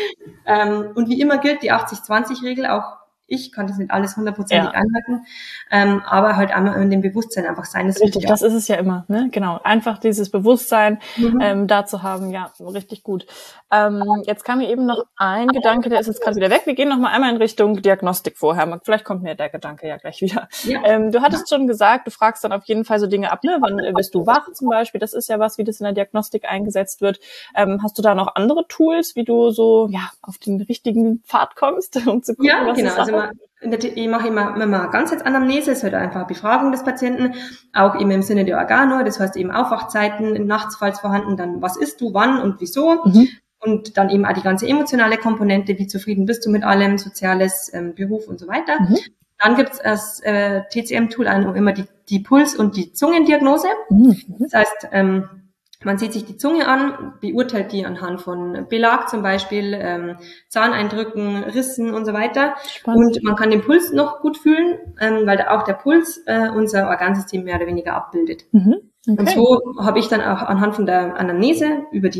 Und wie immer gilt die 80-20-Regel, auch ich kann das nicht alles 100% einhalten, aber halt einmal in dem Bewusstsein einfach sein. Das richtig, das ist es ja immer, ne? Genau, einfach dieses Bewusstsein da zu haben, ja, richtig gut. Jetzt kam mir eben noch ein Gedanke, der ist jetzt gerade wieder weg. Wir gehen noch mal einmal in Richtung Diagnostik vorher. Vielleicht kommt mir der Gedanke ja gleich wieder. Du hattest schon gesagt, du fragst dann auf jeden Fall so Dinge ab, ne? Wann bist du wach zum Beispiel? Das ist ja was, wie das in der Diagnostik eingesetzt wird. Hast du da noch andere Tools, wie du so auf den richtigen Pfad kommst, um zu gucken, was genau. ist? Ich mache immer Ganzheitsanamnese, ist halt einfach eine Befragung des Patienten, auch eben im Sinne der Organe, das heißt eben Aufwachzeiten, nachts falls vorhanden, dann was isst du, wann und wieso und dann eben auch die ganze emotionale Komponente, wie zufrieden bist du mit allem, Soziales, Beruf und so weiter. Dann gibt's als TCM-Tool immer die Puls- und die Zungendiagnose. Das heißt, man sieht sich die Zunge an, beurteilt die anhand von Belag zum Beispiel, Zahneindrücken, Rissen und so weiter. Spannend. Und man kann den Puls noch gut fühlen, weil auch der Puls unser Organsystem mehr oder weniger abbildet. Okay. Und so habe ich dann auch anhand von der Anamnese über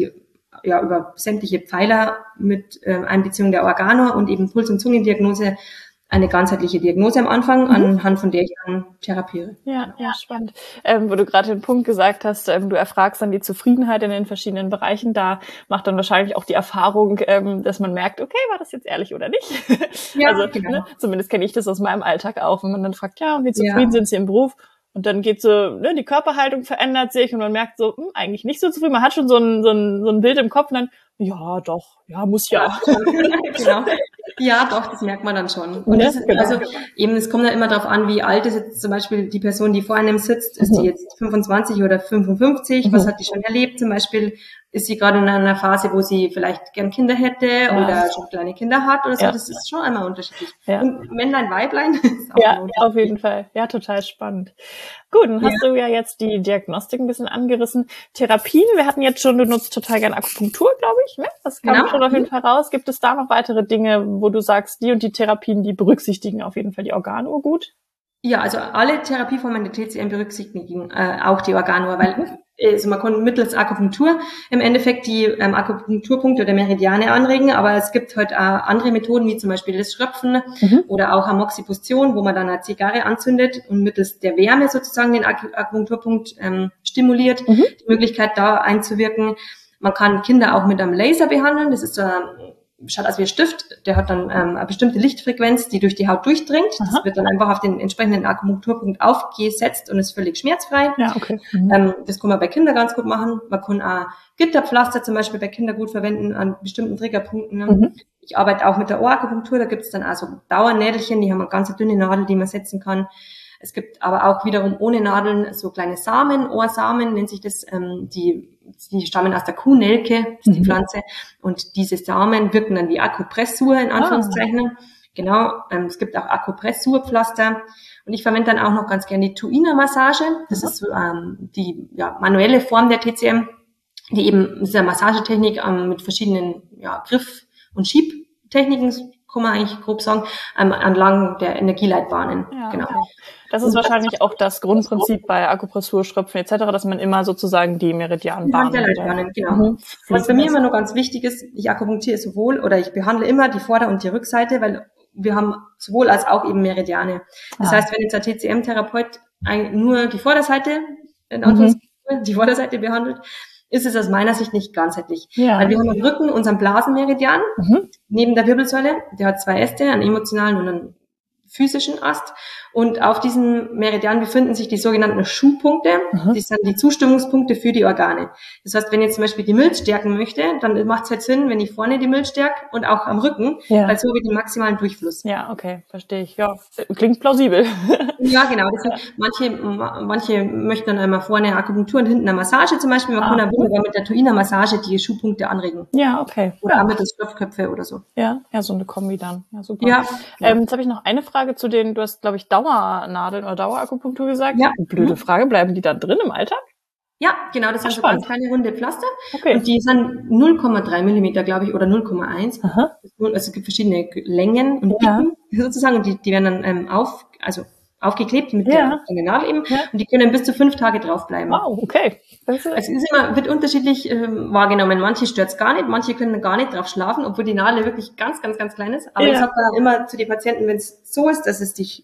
sämtliche Pfeiler mit Einbeziehung der Organe und eben Puls- und Zungendiagnose eine ganzheitliche Diagnose am Anfang, anhand von der ich dann therapiere. Ja, spannend. Wo du gerade den Punkt gesagt hast, du erfragst dann die Zufriedenheit in den verschiedenen Bereichen, da macht dann wahrscheinlich auch die Erfahrung, dass man merkt, okay, war das jetzt ehrlich oder nicht? Ja, also, genau. Zumindest kenne ich das aus meinem Alltag auch, wenn man dann fragt, wie zufrieden sind Sie im Beruf? Und dann geht so, die Körperhaltung verändert sich und man merkt so, eigentlich nicht so zufrieden. Man hat schon so ein Bild im Kopf und dann, ja, doch, muss ja. Genau. Ja, doch, das merkt man dann schon. Und das ist, also eben, es kommt dann immer darauf an, wie alt ist jetzt zum Beispiel die Person, die vor einem sitzt. Ist die jetzt 25 oder 55? Was hat die schon erlebt? Zum Beispiel ist sie gerade in einer Phase, wo sie vielleicht gern Kinder hätte oder schon kleine Kinder hat oder so. Das ist schon einmal unterschiedlich. Und Männlein, Weiblein ist auch auf jeden Fall. Ja, total spannend. Gut, dann hast du ja jetzt die Diagnostik ein bisschen angerissen. Therapien, wir hatten jetzt schon, du nutzt total gern Akupunktur, glaube ich, ne? Das kam schon auf jeden Fall raus. Gibt es da noch weitere Dinge, wo du sagst, die und die Therapien, die berücksichtigen auf jeden Fall die Organuhr gut? Ja, also alle Therapieformen der TCM berücksichtigen auch die Organuhr, weil man kann mittels Akupunktur im Endeffekt die Akupunkturpunkte oder Meridiane anregen, aber es gibt halt auch andere Methoden, wie zum Beispiel das Schröpfen oder auch Amoxipustion, wo man dann eine Zigarre anzündet und mittels der Wärme sozusagen den Akupunkturpunkt stimuliert, die Möglichkeit da einzuwirken. Man kann Kinder auch mit einem Laser behandeln, das ist so schaut aus wie ein Stift, der hat dann eine bestimmte Lichtfrequenz, die durch die Haut durchdringt. Aha. Das wird dann einfach auf den entsprechenden Akupunkturpunkt aufgesetzt und ist völlig schmerzfrei. Ja, okay. Das kann man bei Kindern ganz gut machen. Man kann auch Gitterpflaster zum Beispiel bei Kindern gut verwenden an bestimmten Triggerpunkten. Ne? Ich arbeite auch mit der Ohrakupunktur, da gibt es dann auch so Dauernädelchen, die haben eine ganz dünne Nadel, die man setzen kann. Es gibt aber auch wiederum ohne Nadeln so kleine Samen, Ohrsamen nennt sich das, die stammen aus der Kuhnelke, das ist die Pflanze, und diese Samen wirken dann wie Akupressur in Anführungszeichen. Genau, es gibt auch Akupressurpflaster und ich verwende dann auch noch ganz gerne die Tuina-Massage. Das ist so die manuelle Form der TCM, die eben dieser Massagetechnik mit verschiedenen Griff- und Schiebtechniken, kann man eigentlich grob sagen, entlang der Energieleitbahnen. Ja, genau. Okay. Das ist wahrscheinlich auch das Grundprinzip bei Akupressur, Schröpfen etc., dass man immer sozusagen die Meridianbahnen... Der Leitbahnen, genau. Was bei mir immer noch ganz wichtig ist, ich akupunktiere ich behandle immer die Vorder- und die Rückseite, weil wir haben sowohl als auch eben Meridiane. Das heißt, wenn jetzt ein TCM-Therapeut nur die Vorderseite, in Anführungszeichen, die Vorderseite behandelt, ist es aus meiner Sicht nicht ganzheitlich. Ja. Weil wir haben im Rücken unseren Blasenmeridian neben der Wirbelsäule, der hat 2 Äste, einen emotionalen und einen physischen Ast. Und auf diesem Meridian befinden sich die sogenannten Schuhpunkte. Die sind die Zustimmungspunkte für die Organe. Das heißt, wenn ich zum Beispiel die Milz stärken möchte, dann macht es halt Sinn, wenn ich vorne die Milz stärke und auch am Rücken, weil so habe ich den maximalen Durchfluss. Ja, okay, verstehe ich. Ja, klingt plausibel. Ja, genau. Das sind, manche möchten dann einmal vorne Akupunktur und hinten eine Massage zum Beispiel. Man kann dann wunderbar mit der Tuina-Massage die Schuhpunkte anregen. Ja, okay. Oder auch mit den Stopfköpfe oder so. Ja, so eine Kombi dann. Ja, super. Ja. Jetzt habe ich noch eine Frage zu denen, du hast, glaube ich, Dauernadeln oder Dauerakupunktur gesagt. Ja. Blöde Frage, bleiben die dann drin im Alltag? Ja, genau, das sind so ganz kleine runde Pflaster. Okay. Und die sind 0,3 Millimeter, glaube ich, oder 0,1. Also es gibt verschiedene Längen und Dicken sozusagen. Und die werden dann aufgeklebt mit der Nadel eben. Ja. Und die können bis zu 5 Tage draufbleiben. Wow, okay. Wird unterschiedlich wahrgenommen. Manche stört's gar nicht, manche können gar nicht drauf schlafen, obwohl die Nadel wirklich ganz, ganz, ganz klein ist. Aber ich sage da immer zu den Patienten, wenn es so ist, dass es dich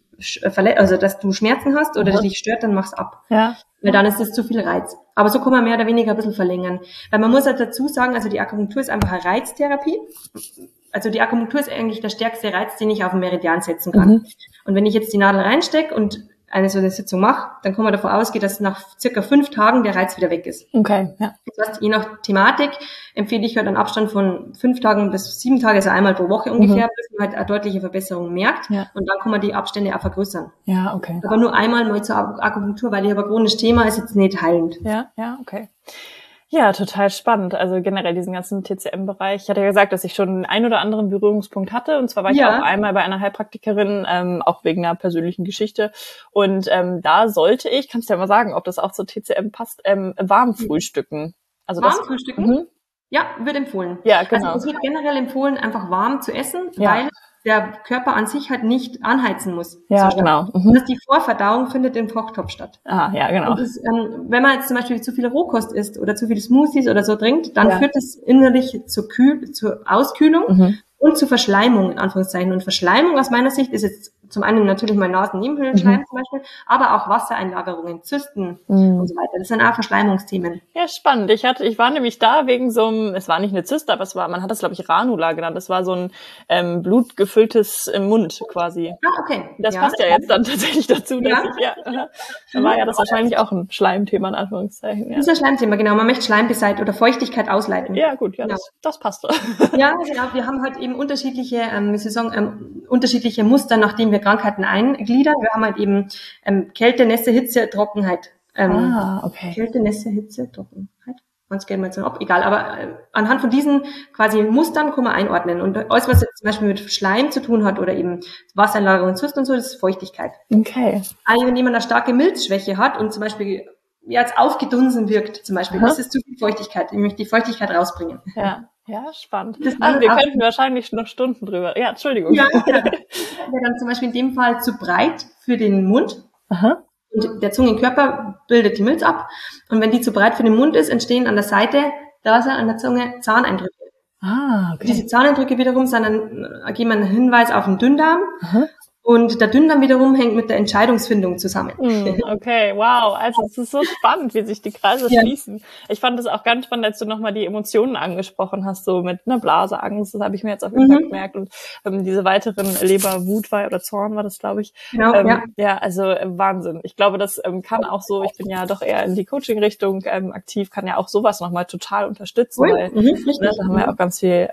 dass du Schmerzen hast oder dich stört, dann mach's ab. Ja. Weil dann ist das zu viel Reiz. Aber so kann man mehr oder weniger ein bisschen verlängern. Weil man muss halt dazu sagen, also die Akupunktur ist einfach eine Reiztherapie. Also die Akupunktur ist eigentlich der stärkste Reiz, den ich auf den Meridian setzen kann. Und wenn ich jetzt die Nadel reinstecke und so eine Sitzung mache, dann kann man davon ausgehen, dass nach circa 5 Tagen der Reiz wieder weg ist. Okay, ja. Das heißt, je nach Thematik empfehle ich halt einen Abstand von 5 Tagen bis 7 Tage, also einmal pro Woche ungefähr, bis man halt eine deutliche Verbesserung merkt. Ja. Und dann kann man die Abstände auch vergrößern. Ja, okay. Aber nur einmal mal zur Akupunktur, weil ich aber chronisch Thema ist jetzt nicht heilend. Ja, okay. Ja, total spannend. Also generell diesen ganzen TCM-Bereich. Ich hatte ja gesagt, dass ich schon den ein oder anderen Berührungspunkt hatte. Und zwar war ich auch einmal bei einer Heilpraktikerin, auch wegen einer persönlichen Geschichte. Und da sollte ich, kannst du ja mal sagen, ob das auch zur TCM passt, warm frühstücken. Also warm frühstücken? Ja, wird empfohlen. Ja, genau. Also es wird generell empfohlen, einfach warm zu essen, weil der Körper an sich halt nicht anheizen muss. Ja, genau. Das die Vorverdauung findet im Kochtopf statt. Ah, ja, genau. Und das, wenn man jetzt zum Beispiel zu viel Rohkost isst oder zu viele Smoothies oder so trinkt, dann führt das innerlich zur Auskühlung und zur Verschleimung, in Anführungszeichen. Und Verschleimung aus meiner Sicht ist jetzt zum einen natürlich mein Nasennebenhöhlenschleim zum Beispiel, aber auch Wassereinlagerungen, Zysten und so weiter. Das sind auch Verschleimungsthemen. Ja, spannend. Ich war nämlich da wegen so einem, es war nicht eine Zyste, aber man hat das, glaube ich, Ranula genannt. Das war so ein blutgefülltes im Mund quasi. Ah, okay. Das passt ja jetzt dann tatsächlich dazu, dass da war ja das wahrscheinlich auch ein Schleimthema, in Anführungszeichen. Ja. Das ist ein Schleimthema, genau. Man möchte Schleim beseitigen oder Feuchtigkeit ausleiten. Ja, gut, ja, genau. Das passt. Ja, genau. Wir haben halt eben unterschiedliche, unterschiedliche Muster, nachdem wir Krankheiten eingliedern. Wir haben halt eben Kälte, Nässe, Hitze, Trockenheit. Okay. Kälte, Nässe, Hitze, Trockenheit. Sonst gehen wir jetzt noch ab. Egal, aber anhand von diesen quasi Mustern kann man einordnen. Und alles, was jetzt zum Beispiel mit Schleim zu tun hat oder eben Wassereinlagerung, Zysten und so, das ist Feuchtigkeit. Okay. Also wenn jemand eine starke Milzschwäche hat und zum Beispiel jetzt aufgedunsen wirkt, zum Beispiel, das ist zu viel Feuchtigkeit. Ich möchte die Feuchtigkeit rausbringen. Ja, spannend. Wir könnten wahrscheinlich noch Stunden drüber. Ja, Entschuldigung. Ja, wäre dann zum Beispiel in dem Fall zu breit für den Mund. Und der Zungenkörper bildet die Milz ab. Und wenn die zu breit für den Mund ist, entstehen an der Seite, an der Zunge Zahneindrücke. Okay. Diese Zahneindrücke wiederum sind dann, geben einen Hinweis auf den Dünndarm. Und der Dünndarm wiederum hängt mit der Entscheidungsfindung zusammen. Okay, wow. Also es ist so spannend, wie sich die Kreise schließen. Ich fand es auch ganz spannend, als du nochmal die Emotionen angesprochen hast, so mit einer Blaseangst. Das habe ich mir jetzt auf jeden Fall gemerkt. Und diese weiteren Leberwut oder Zorn war das, glaube ich. Genau, ja, also Wahnsinn. Ich glaube, das kann auch so, ich bin ja doch eher in die Coaching-Richtung aktiv, kann ja auch sowas nochmal total unterstützen, weil da haben wir auch ganz viele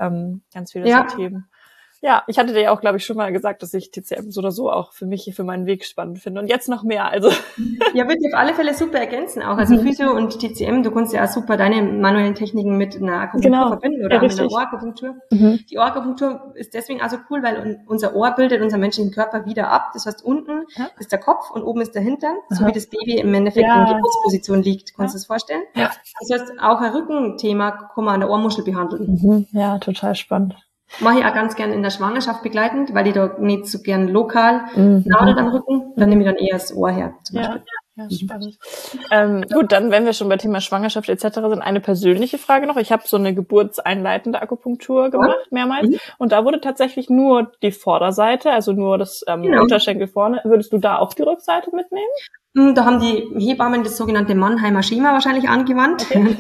so Themen. Ja, ich hatte dir ja auch, glaube ich, schon mal gesagt, dass ich TCM so oder so auch für meinen Weg spannend finde. Und jetzt noch mehr, also. Ja, würde ich auf alle Fälle super ergänzen auch. Also Physio und TCM, du kannst ja auch super deine manuellen Techniken mit einer Akupunktur verbinden oder mit einer Ohrakupunktur. Die Ohrakupunktur ist deswegen also cool, weil unser Ohr bildet unseren menschlichen Körper wieder ab. Das heißt, unten ist der Kopf und oben ist der Hintern, so wie das Baby im Endeffekt in Geburtsposition liegt. Kannst du das vorstellen? Ja. Das heißt, auch ein Rückenthema kann man an der Ohrmuschel behandeln. Ja, total spannend. Mache ich auch ganz gern in der Schwangerschaft begleitend, weil ich da nicht so gern lokal nadelt am Rücken. Dann nehme ich dann eher das Ohr her, zum Beispiel. Ja, spannend. Gut, dann, wenn wir schon bei Thema Schwangerschaft etc. sind, eine persönliche Frage noch. Ich habe so eine geburtseinleitende Akupunktur gemacht, mehrmals. Und da wurde tatsächlich nur die Vorderseite, also nur das Unterschenkel vorne. Würdest du da auch die Rückseite mitnehmen? Da haben die Hebammen das sogenannte Mannheimer Schema wahrscheinlich angewandt. Okay.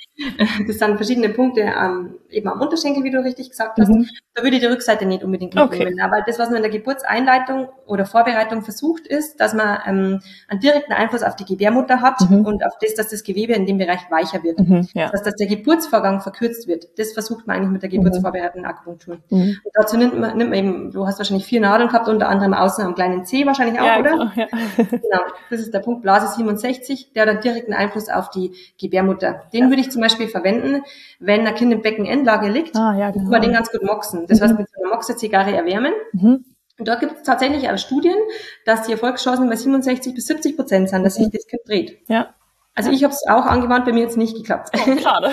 Das sind verschiedene Punkte eben am Unterschenkel, wie du richtig gesagt hast. Da würde ich die Rückseite nicht unbedingt mitnehmen. Aber das, was man in der Geburtseinleitung oder Vorbereitung versucht, ist, dass man einen direkten Einfluss auf die Gebärmutter hat und auf das, dass das Gewebe in dem Bereich weicher wird. Das heißt, dass der Geburtsvorgang verkürzt wird. Das versucht man eigentlich mit der geburtsvorbereitenden Akupunktur. Und dazu nimmt man eben, du hast wahrscheinlich 4 Nadeln gehabt, unter anderem außen am kleinen Zeh wahrscheinlich auch, oder? Genau. Das ist der Punkt Blase 67, der hat einen direkten Einfluss auf die Gebärmutter. Den würde ich zum Beispiel verwenden, wenn ein Kind in Beckenendlage liegt, kann man den ganz gut moxen. Das heißt, mit so einer Moxe-Zigarre erwärmen. Und dort gibt es tatsächlich auch Studien, dass die Erfolgschancen bei 67-70% sind, dass sich das Kind dreht. Ja. Also ich habe es auch angewandt, bei mir jetzt nicht geklappt. Oh, schade.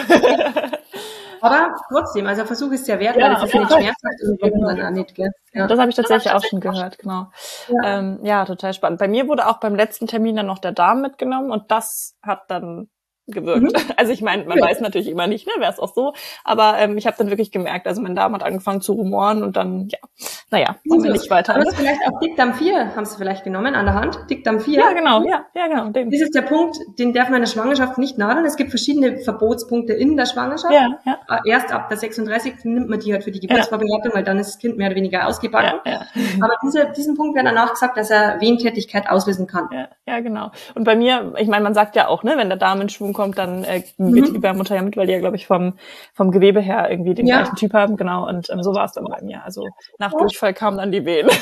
Aber trotzdem, also Versuch ist sehr wert, weil es ist nicht schmerzhaft und wirkt dann auch nicht, gell? Ja. Das habe ich tatsächlich auch schon gehört, genau. Ja, total spannend. Bei mir wurde auch beim letzten Termin dann noch der Darm mitgenommen und das hat dann gewirkt. Also ich meine, man weiß natürlich immer nicht, ne, wäre es auch so, aber ich habe dann wirklich gemerkt, also mein Darm hat angefangen zu rumoren und dann, kommen wir nicht weiter. Aber du hast vielleicht auch Dickdarm 4, haben sie vielleicht genommen an der Hand, Dickdarm 4. Ja, genau. Den. Das ist der Punkt, den darf man in der Schwangerschaft nicht nadeln. Es gibt verschiedene Verbotspunkte in der Schwangerschaft. Erst ab der 36. nimmt man die halt für die Geburtsvorbereitung, weil dann ist das Kind mehr oder weniger ausgebacken. Aber diesen Punkt wird danach gesagt, dass er Wehentätigkeit auslösen kann. Ja, genau. Und bei mir, ich meine, man sagt ja auch, ne, wenn der Darm in Schwung kommt, dann geht die Gebärmutter ja mit, weil die ja, glaube ich, vom Gewebe her irgendwie den gleichen Typ haben, genau, und so war es dann bei mir. Also nach Durchfall kamen dann die Wehen.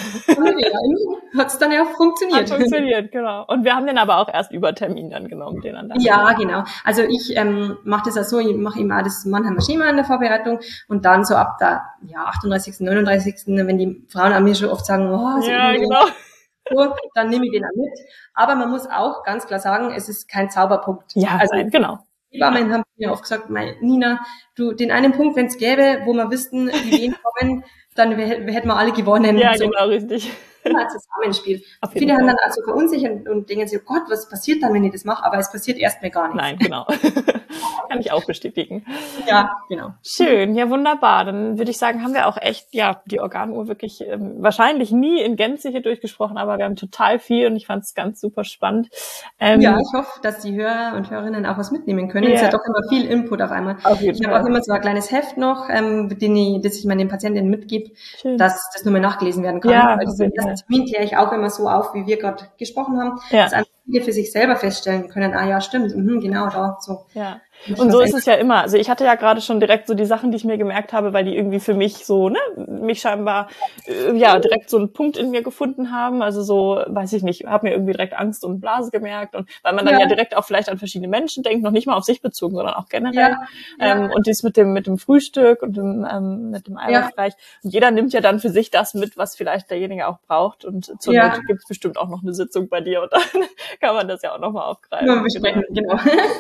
Hat es dann ja funktioniert. Hat funktioniert, genau. Und wir haben den aber auch erst über Termin dann genommen, den dann. Ja, genau. Also ich mache das auch so, ich mache immer das Mannheimer Schema in der Vorbereitung und dann so ab der 38., 39., wenn die Frauen an mir schon oft sagen, genau. Dann nehme ich den auch mit. Aber man muss auch ganz klar sagen, es ist kein Zauberpunkt. Ja, also, genau. Die Hebammen haben mir oft gesagt, Nina, du, den einen Punkt, wenn es gäbe, wo wir wüssten, wie Wehen kommen, dann hätten wir alle gewonnen. Ja, so. Genau, richtig. Immer Zusammenspiel. Viele haben dann also verunsichert und denken sich, oh Gott, was passiert dann, wenn ich das mache? Aber es passiert erstmal gar nichts. Nein, genau. Kann ich auch bestätigen. Ja, genau. Schön, ja wunderbar. Dann würde ich sagen, haben wir auch echt die Organuhr wirklich wahrscheinlich nie in Gänze hier durchgesprochen, aber wir haben total viel und ich fand es ganz super spannend. Ja, ich hoffe, dass die Hörer und Hörerinnen auch was mitnehmen können. Es ist ja doch immer viel Input auf einmal. Ich habe auch immer so ein kleines Heft noch, das ich meinen Patientinnen mitgebe, dass das nur mal nachgelesen werden kann. Ja, weil das Termin kläre ich auch immer so auf, wie wir gerade gesprochen haben, dass einfach viele für sich selber feststellen können, stimmt, genau da, so. Ja. Und so ist es ja immer. Also ich hatte ja gerade schon direkt so die Sachen, die ich mir gemerkt habe, weil die irgendwie für mich so, mich scheinbar, direkt so einen Punkt in mir gefunden haben. Also so, weiß ich nicht, habe mir irgendwie direkt Angst und Blase gemerkt und weil man dann ja direkt auch vielleicht an verschiedene Menschen denkt, noch nicht mal auf sich bezogen, sondern auch generell. Und dies mit dem Frühstück und mit dem Eiweißbereich. Und jeder nimmt ja dann für sich das mit, was vielleicht derjenige auch braucht. Und zur Not gibt es bestimmt auch noch eine Sitzung bei dir und dann kann man das ja auch nochmal aufgreifen. Ja, besprechen, genau.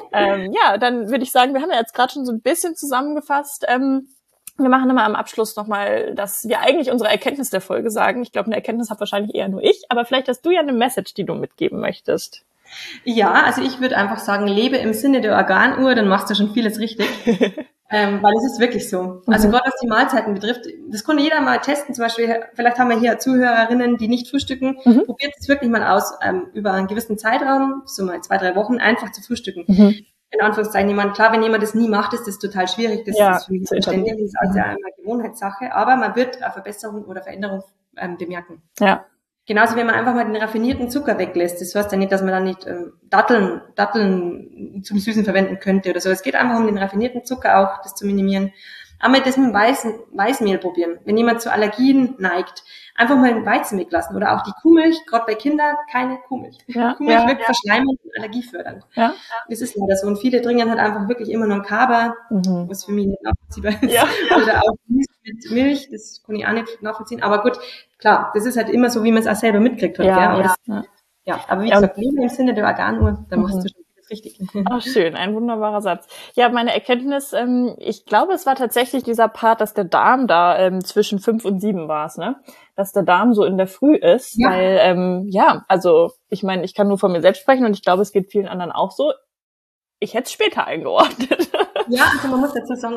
Dann würde ich sagen, wir haben ja jetzt gerade schon so ein bisschen zusammengefasst. Wir machen immer am Abschluss nochmal, dass wir eigentlich unsere Erkenntnis der Folge sagen. Ich glaube, eine Erkenntnis hat wahrscheinlich eher nur ich, aber vielleicht hast du ja eine Message, die du mitgeben möchtest. Ja, also ich würde einfach sagen, lebe im Sinne der Organuhr, dann machst du schon vieles richtig. Weil es ist wirklich so. Also gerade was die Mahlzeiten betrifft, das kann jeder mal testen. Zum Beispiel, vielleicht haben wir hier Zuhörerinnen, die nicht frühstücken. Probiert es wirklich mal aus, über einen gewissen Zeitraum, so mal 2-3 Wochen, einfach zu frühstücken. In Anführungszeichen klar, wenn jemand das nie macht, ist das total schwierig. Das ist für mich verständlich, das ist also eine Gewohnheitssache. Aber man wird eine Verbesserung oder Veränderung bemerken. Ja. Genauso, wenn man einfach mal den raffinierten Zucker weglässt. Das heißt ja nicht, dass man dann nicht Datteln zum Süßen verwenden könnte oder so. Es geht einfach um den raffinierten Zucker auch, das zu minimieren. Einmal das mit dem Weißmehl probieren. Wenn jemand zu Allergien neigt, einfach mal den Weizen weglassen. Oder auch die Kuhmilch, gerade bei Kindern, keine Kuhmilch. Kuhmilch wirkt verschleimend und allergiefördernd. Ja. Das ist leider so. Und viele trinken halt einfach wirklich immer nur ein Kaba, was für mich nicht nachvollziehbar ist. Ja. Oder auch mit Milch, das kann ich auch nicht nachvollziehen. Aber gut, klar, das ist halt immer so, wie man es auch selber mitkriegt. Halt, aber wie gesagt, Leben im Sinne der Organuhr, da machst du schon richtig. Ach, schön, ein wunderbarer Satz. Ja, meine Erkenntnis, ich glaube, es war tatsächlich dieser Part, dass der Darm da zwischen 5 und 7 war es, ne? Dass der Darm so in der Früh ist, weil, also ich meine, ich kann nur von mir selbst sprechen und ich glaube, es geht vielen anderen auch so. Ich hätte es später eingeordnet. Ja, also man muss dazu sagen,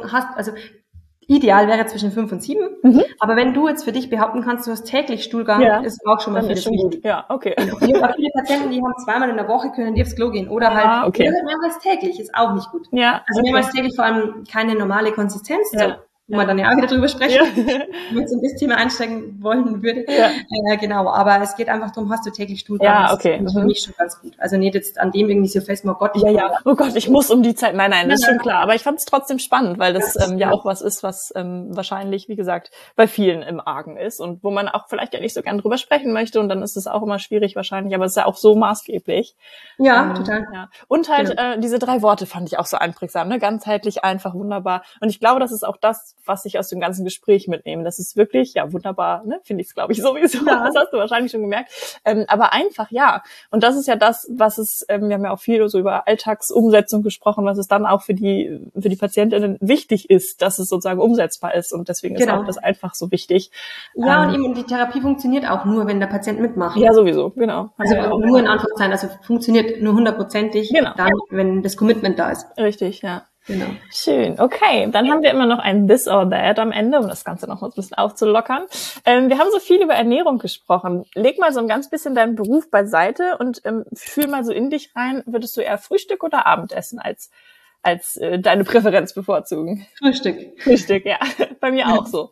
ideal wäre zwischen 5 und 7, aber wenn du jetzt für dich behaupten kannst, du hast täglich Stuhlgang, ist auch schon mal vieles wichtig. Ja, okay. Ich habe viele Patienten, die haben 2-mal in der Woche, können die aufs Klo gehen oder halt mehrmals täglich, ist auch nicht gut. Ja, also mehrmals täglich vor allem keine normale Konsistenz, wo man dann ja auch wieder drüber sprechen, wenn man jetzt in das Thema einsteigen wollen würde. Genau, aber es geht einfach darum, hast du täglich Stuhlgang? Ja, okay. Das ist für mich schon ganz gut. Also nicht jetzt an dem irgendwie so fest, oh Gott, oh Gott, ich muss um die Zeit, nein, das ist schon klar. Aber ich fand es trotzdem spannend, weil das auch was ist, was wahrscheinlich, wie gesagt, bei vielen im Argen ist und wo man auch vielleicht ja nicht so gern drüber sprechen möchte und dann ist es auch immer schwierig wahrscheinlich, aber es ist ja auch so maßgeblich. Ja, total. Ja. Und halt diese 3 Worte fand ich auch so einprägsam, ne? Ganzheitlich, einfach, wunderbar. Und ich glaube, das ist auch das, was ich aus dem ganzen Gespräch mitnehme. Das ist wirklich, wunderbar, ne? Finde ich es, glaube ich, sowieso. Ja. Das hast du wahrscheinlich schon gemerkt. Aber einfach, Und das ist ja das, was es, wir haben ja auch viel so über Alltagsumsetzung gesprochen, was es dann auch für die Patientinnen wichtig ist, dass es sozusagen umsetzbar ist. Und deswegen ist auch das einfach so wichtig. Ja, und eben die Therapie funktioniert auch nur, wenn der Patient mitmacht. Ja, sowieso, genau. Also nur in Anführungszeichen, also funktioniert nur 100%ig, dann, wenn das Commitment da ist. Richtig, ja. Genau. Schön, okay. Dann haben wir immer noch ein This or That am Ende, um das Ganze noch mal ein bisschen aufzulockern. Wir haben so viel über Ernährung gesprochen. Leg mal so ein ganz bisschen deinen Beruf beiseite und fühl mal so in dich rein. Würdest du eher Frühstück oder Abendessen als deine Präferenz bevorzugen? Frühstück, ja. Bei mir auch so.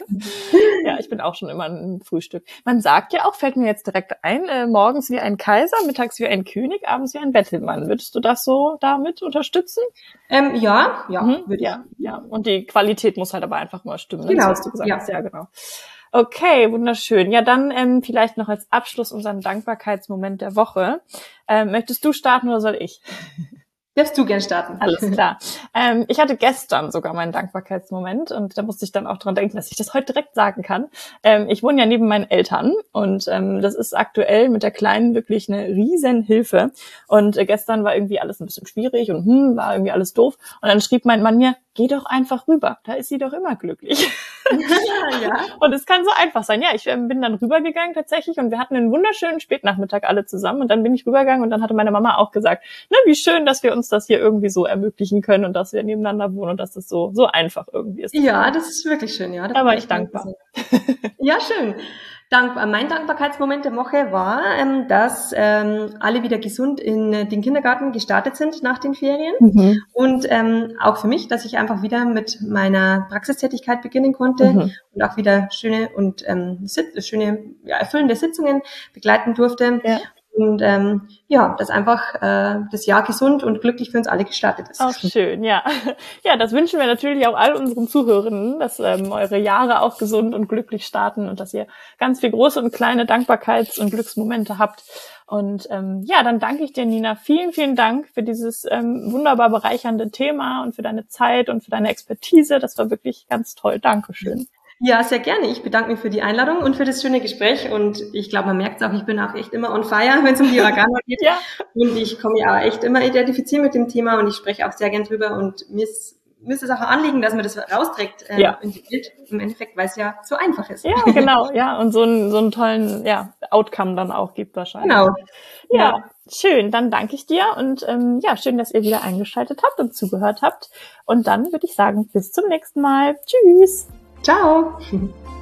Ja, ich bin auch schon immer ein Frühstück. Man sagt ja auch, fällt mir jetzt direkt ein, morgens wie ein Kaiser, mittags wie ein König, abends wie ein Bettelmann. Würdest du das so damit unterstützen? Ja, würde ich. Ja. Und die Qualität muss halt aber einfach mal stimmen. Genau. Das hast du gesagt hast. Ja, genau. Okay, wunderschön. Ja, dann vielleicht noch als Abschluss unseren Dankbarkeitsmoment der Woche. Möchtest du starten oder soll ich? Darfst du gern starten. Alles klar. Ich hatte gestern sogar meinen Dankbarkeitsmoment und da musste ich dann auch dran denken, dass ich das heute direkt sagen kann. Ich wohne ja neben meinen Eltern und das ist aktuell mit der Kleinen wirklich eine riesen Hilfe. Und gestern war irgendwie alles ein bisschen schwierig und war irgendwie alles doof. Und dann schrieb mein Mann mir, geh doch einfach rüber, da ist sie doch immer glücklich. Ja. Und es kann so einfach sein. Ja, ich bin dann rübergegangen tatsächlich und wir hatten einen wunderschönen Spätnachmittag alle zusammen und dann bin ich rübergegangen und dann hatte meine Mama auch gesagt, wie schön, dass wir uns das hier irgendwie so ermöglichen können und dass wir nebeneinander wohnen und dass das so einfach irgendwie ist. Ja, das ist wirklich schön, ja. Da war ich dankbar. Ja, schön. Mein Dankbarkeitsmoment der Woche war, dass alle wieder gesund in den Kindergarten gestartet sind nach den Ferien und auch für mich, dass ich einfach wieder mit meiner Praxistätigkeit beginnen konnte und auch wieder schöne und erfüllende Sitzungen begleiten durfte. Ja. Und dass einfach das Jahr gesund und glücklich für uns alle gestartet ist. Auch schön, ja. Ja, das wünschen wir natürlich auch all unseren Zuhörerinnen, dass eure Jahre auch gesund und glücklich starten und dass ihr ganz viel große und kleine Dankbarkeits- und Glücksmomente habt. Und dann danke ich dir, Nina. Vielen, vielen Dank für dieses wunderbar bereichernde Thema und für deine Zeit und für deine Expertise. Das war wirklich ganz toll. Dankeschön. Ja, sehr gerne. Ich bedanke mich für die Einladung und für das schöne Gespräch. Und ich glaube, man merkt es auch, ich bin auch echt immer on fire, wenn es um die Organe geht. Ja. Und ich komme ja echt immer identifizieren mit dem Thema und ich spreche auch sehr gern drüber. Und mir ist müsste es auch anliegen, dass man das rausträgt in die Welt, im Endeffekt, weil es ja so einfach ist. Ja, genau, ja, und so einen tollen Outcome dann auch gibt wahrscheinlich. Genau. Ja, schön, dann danke ich dir und schön, dass ihr wieder eingeschaltet habt und zugehört habt. Und dann würde ich sagen, bis zum nächsten Mal. Tschüss. Ciao.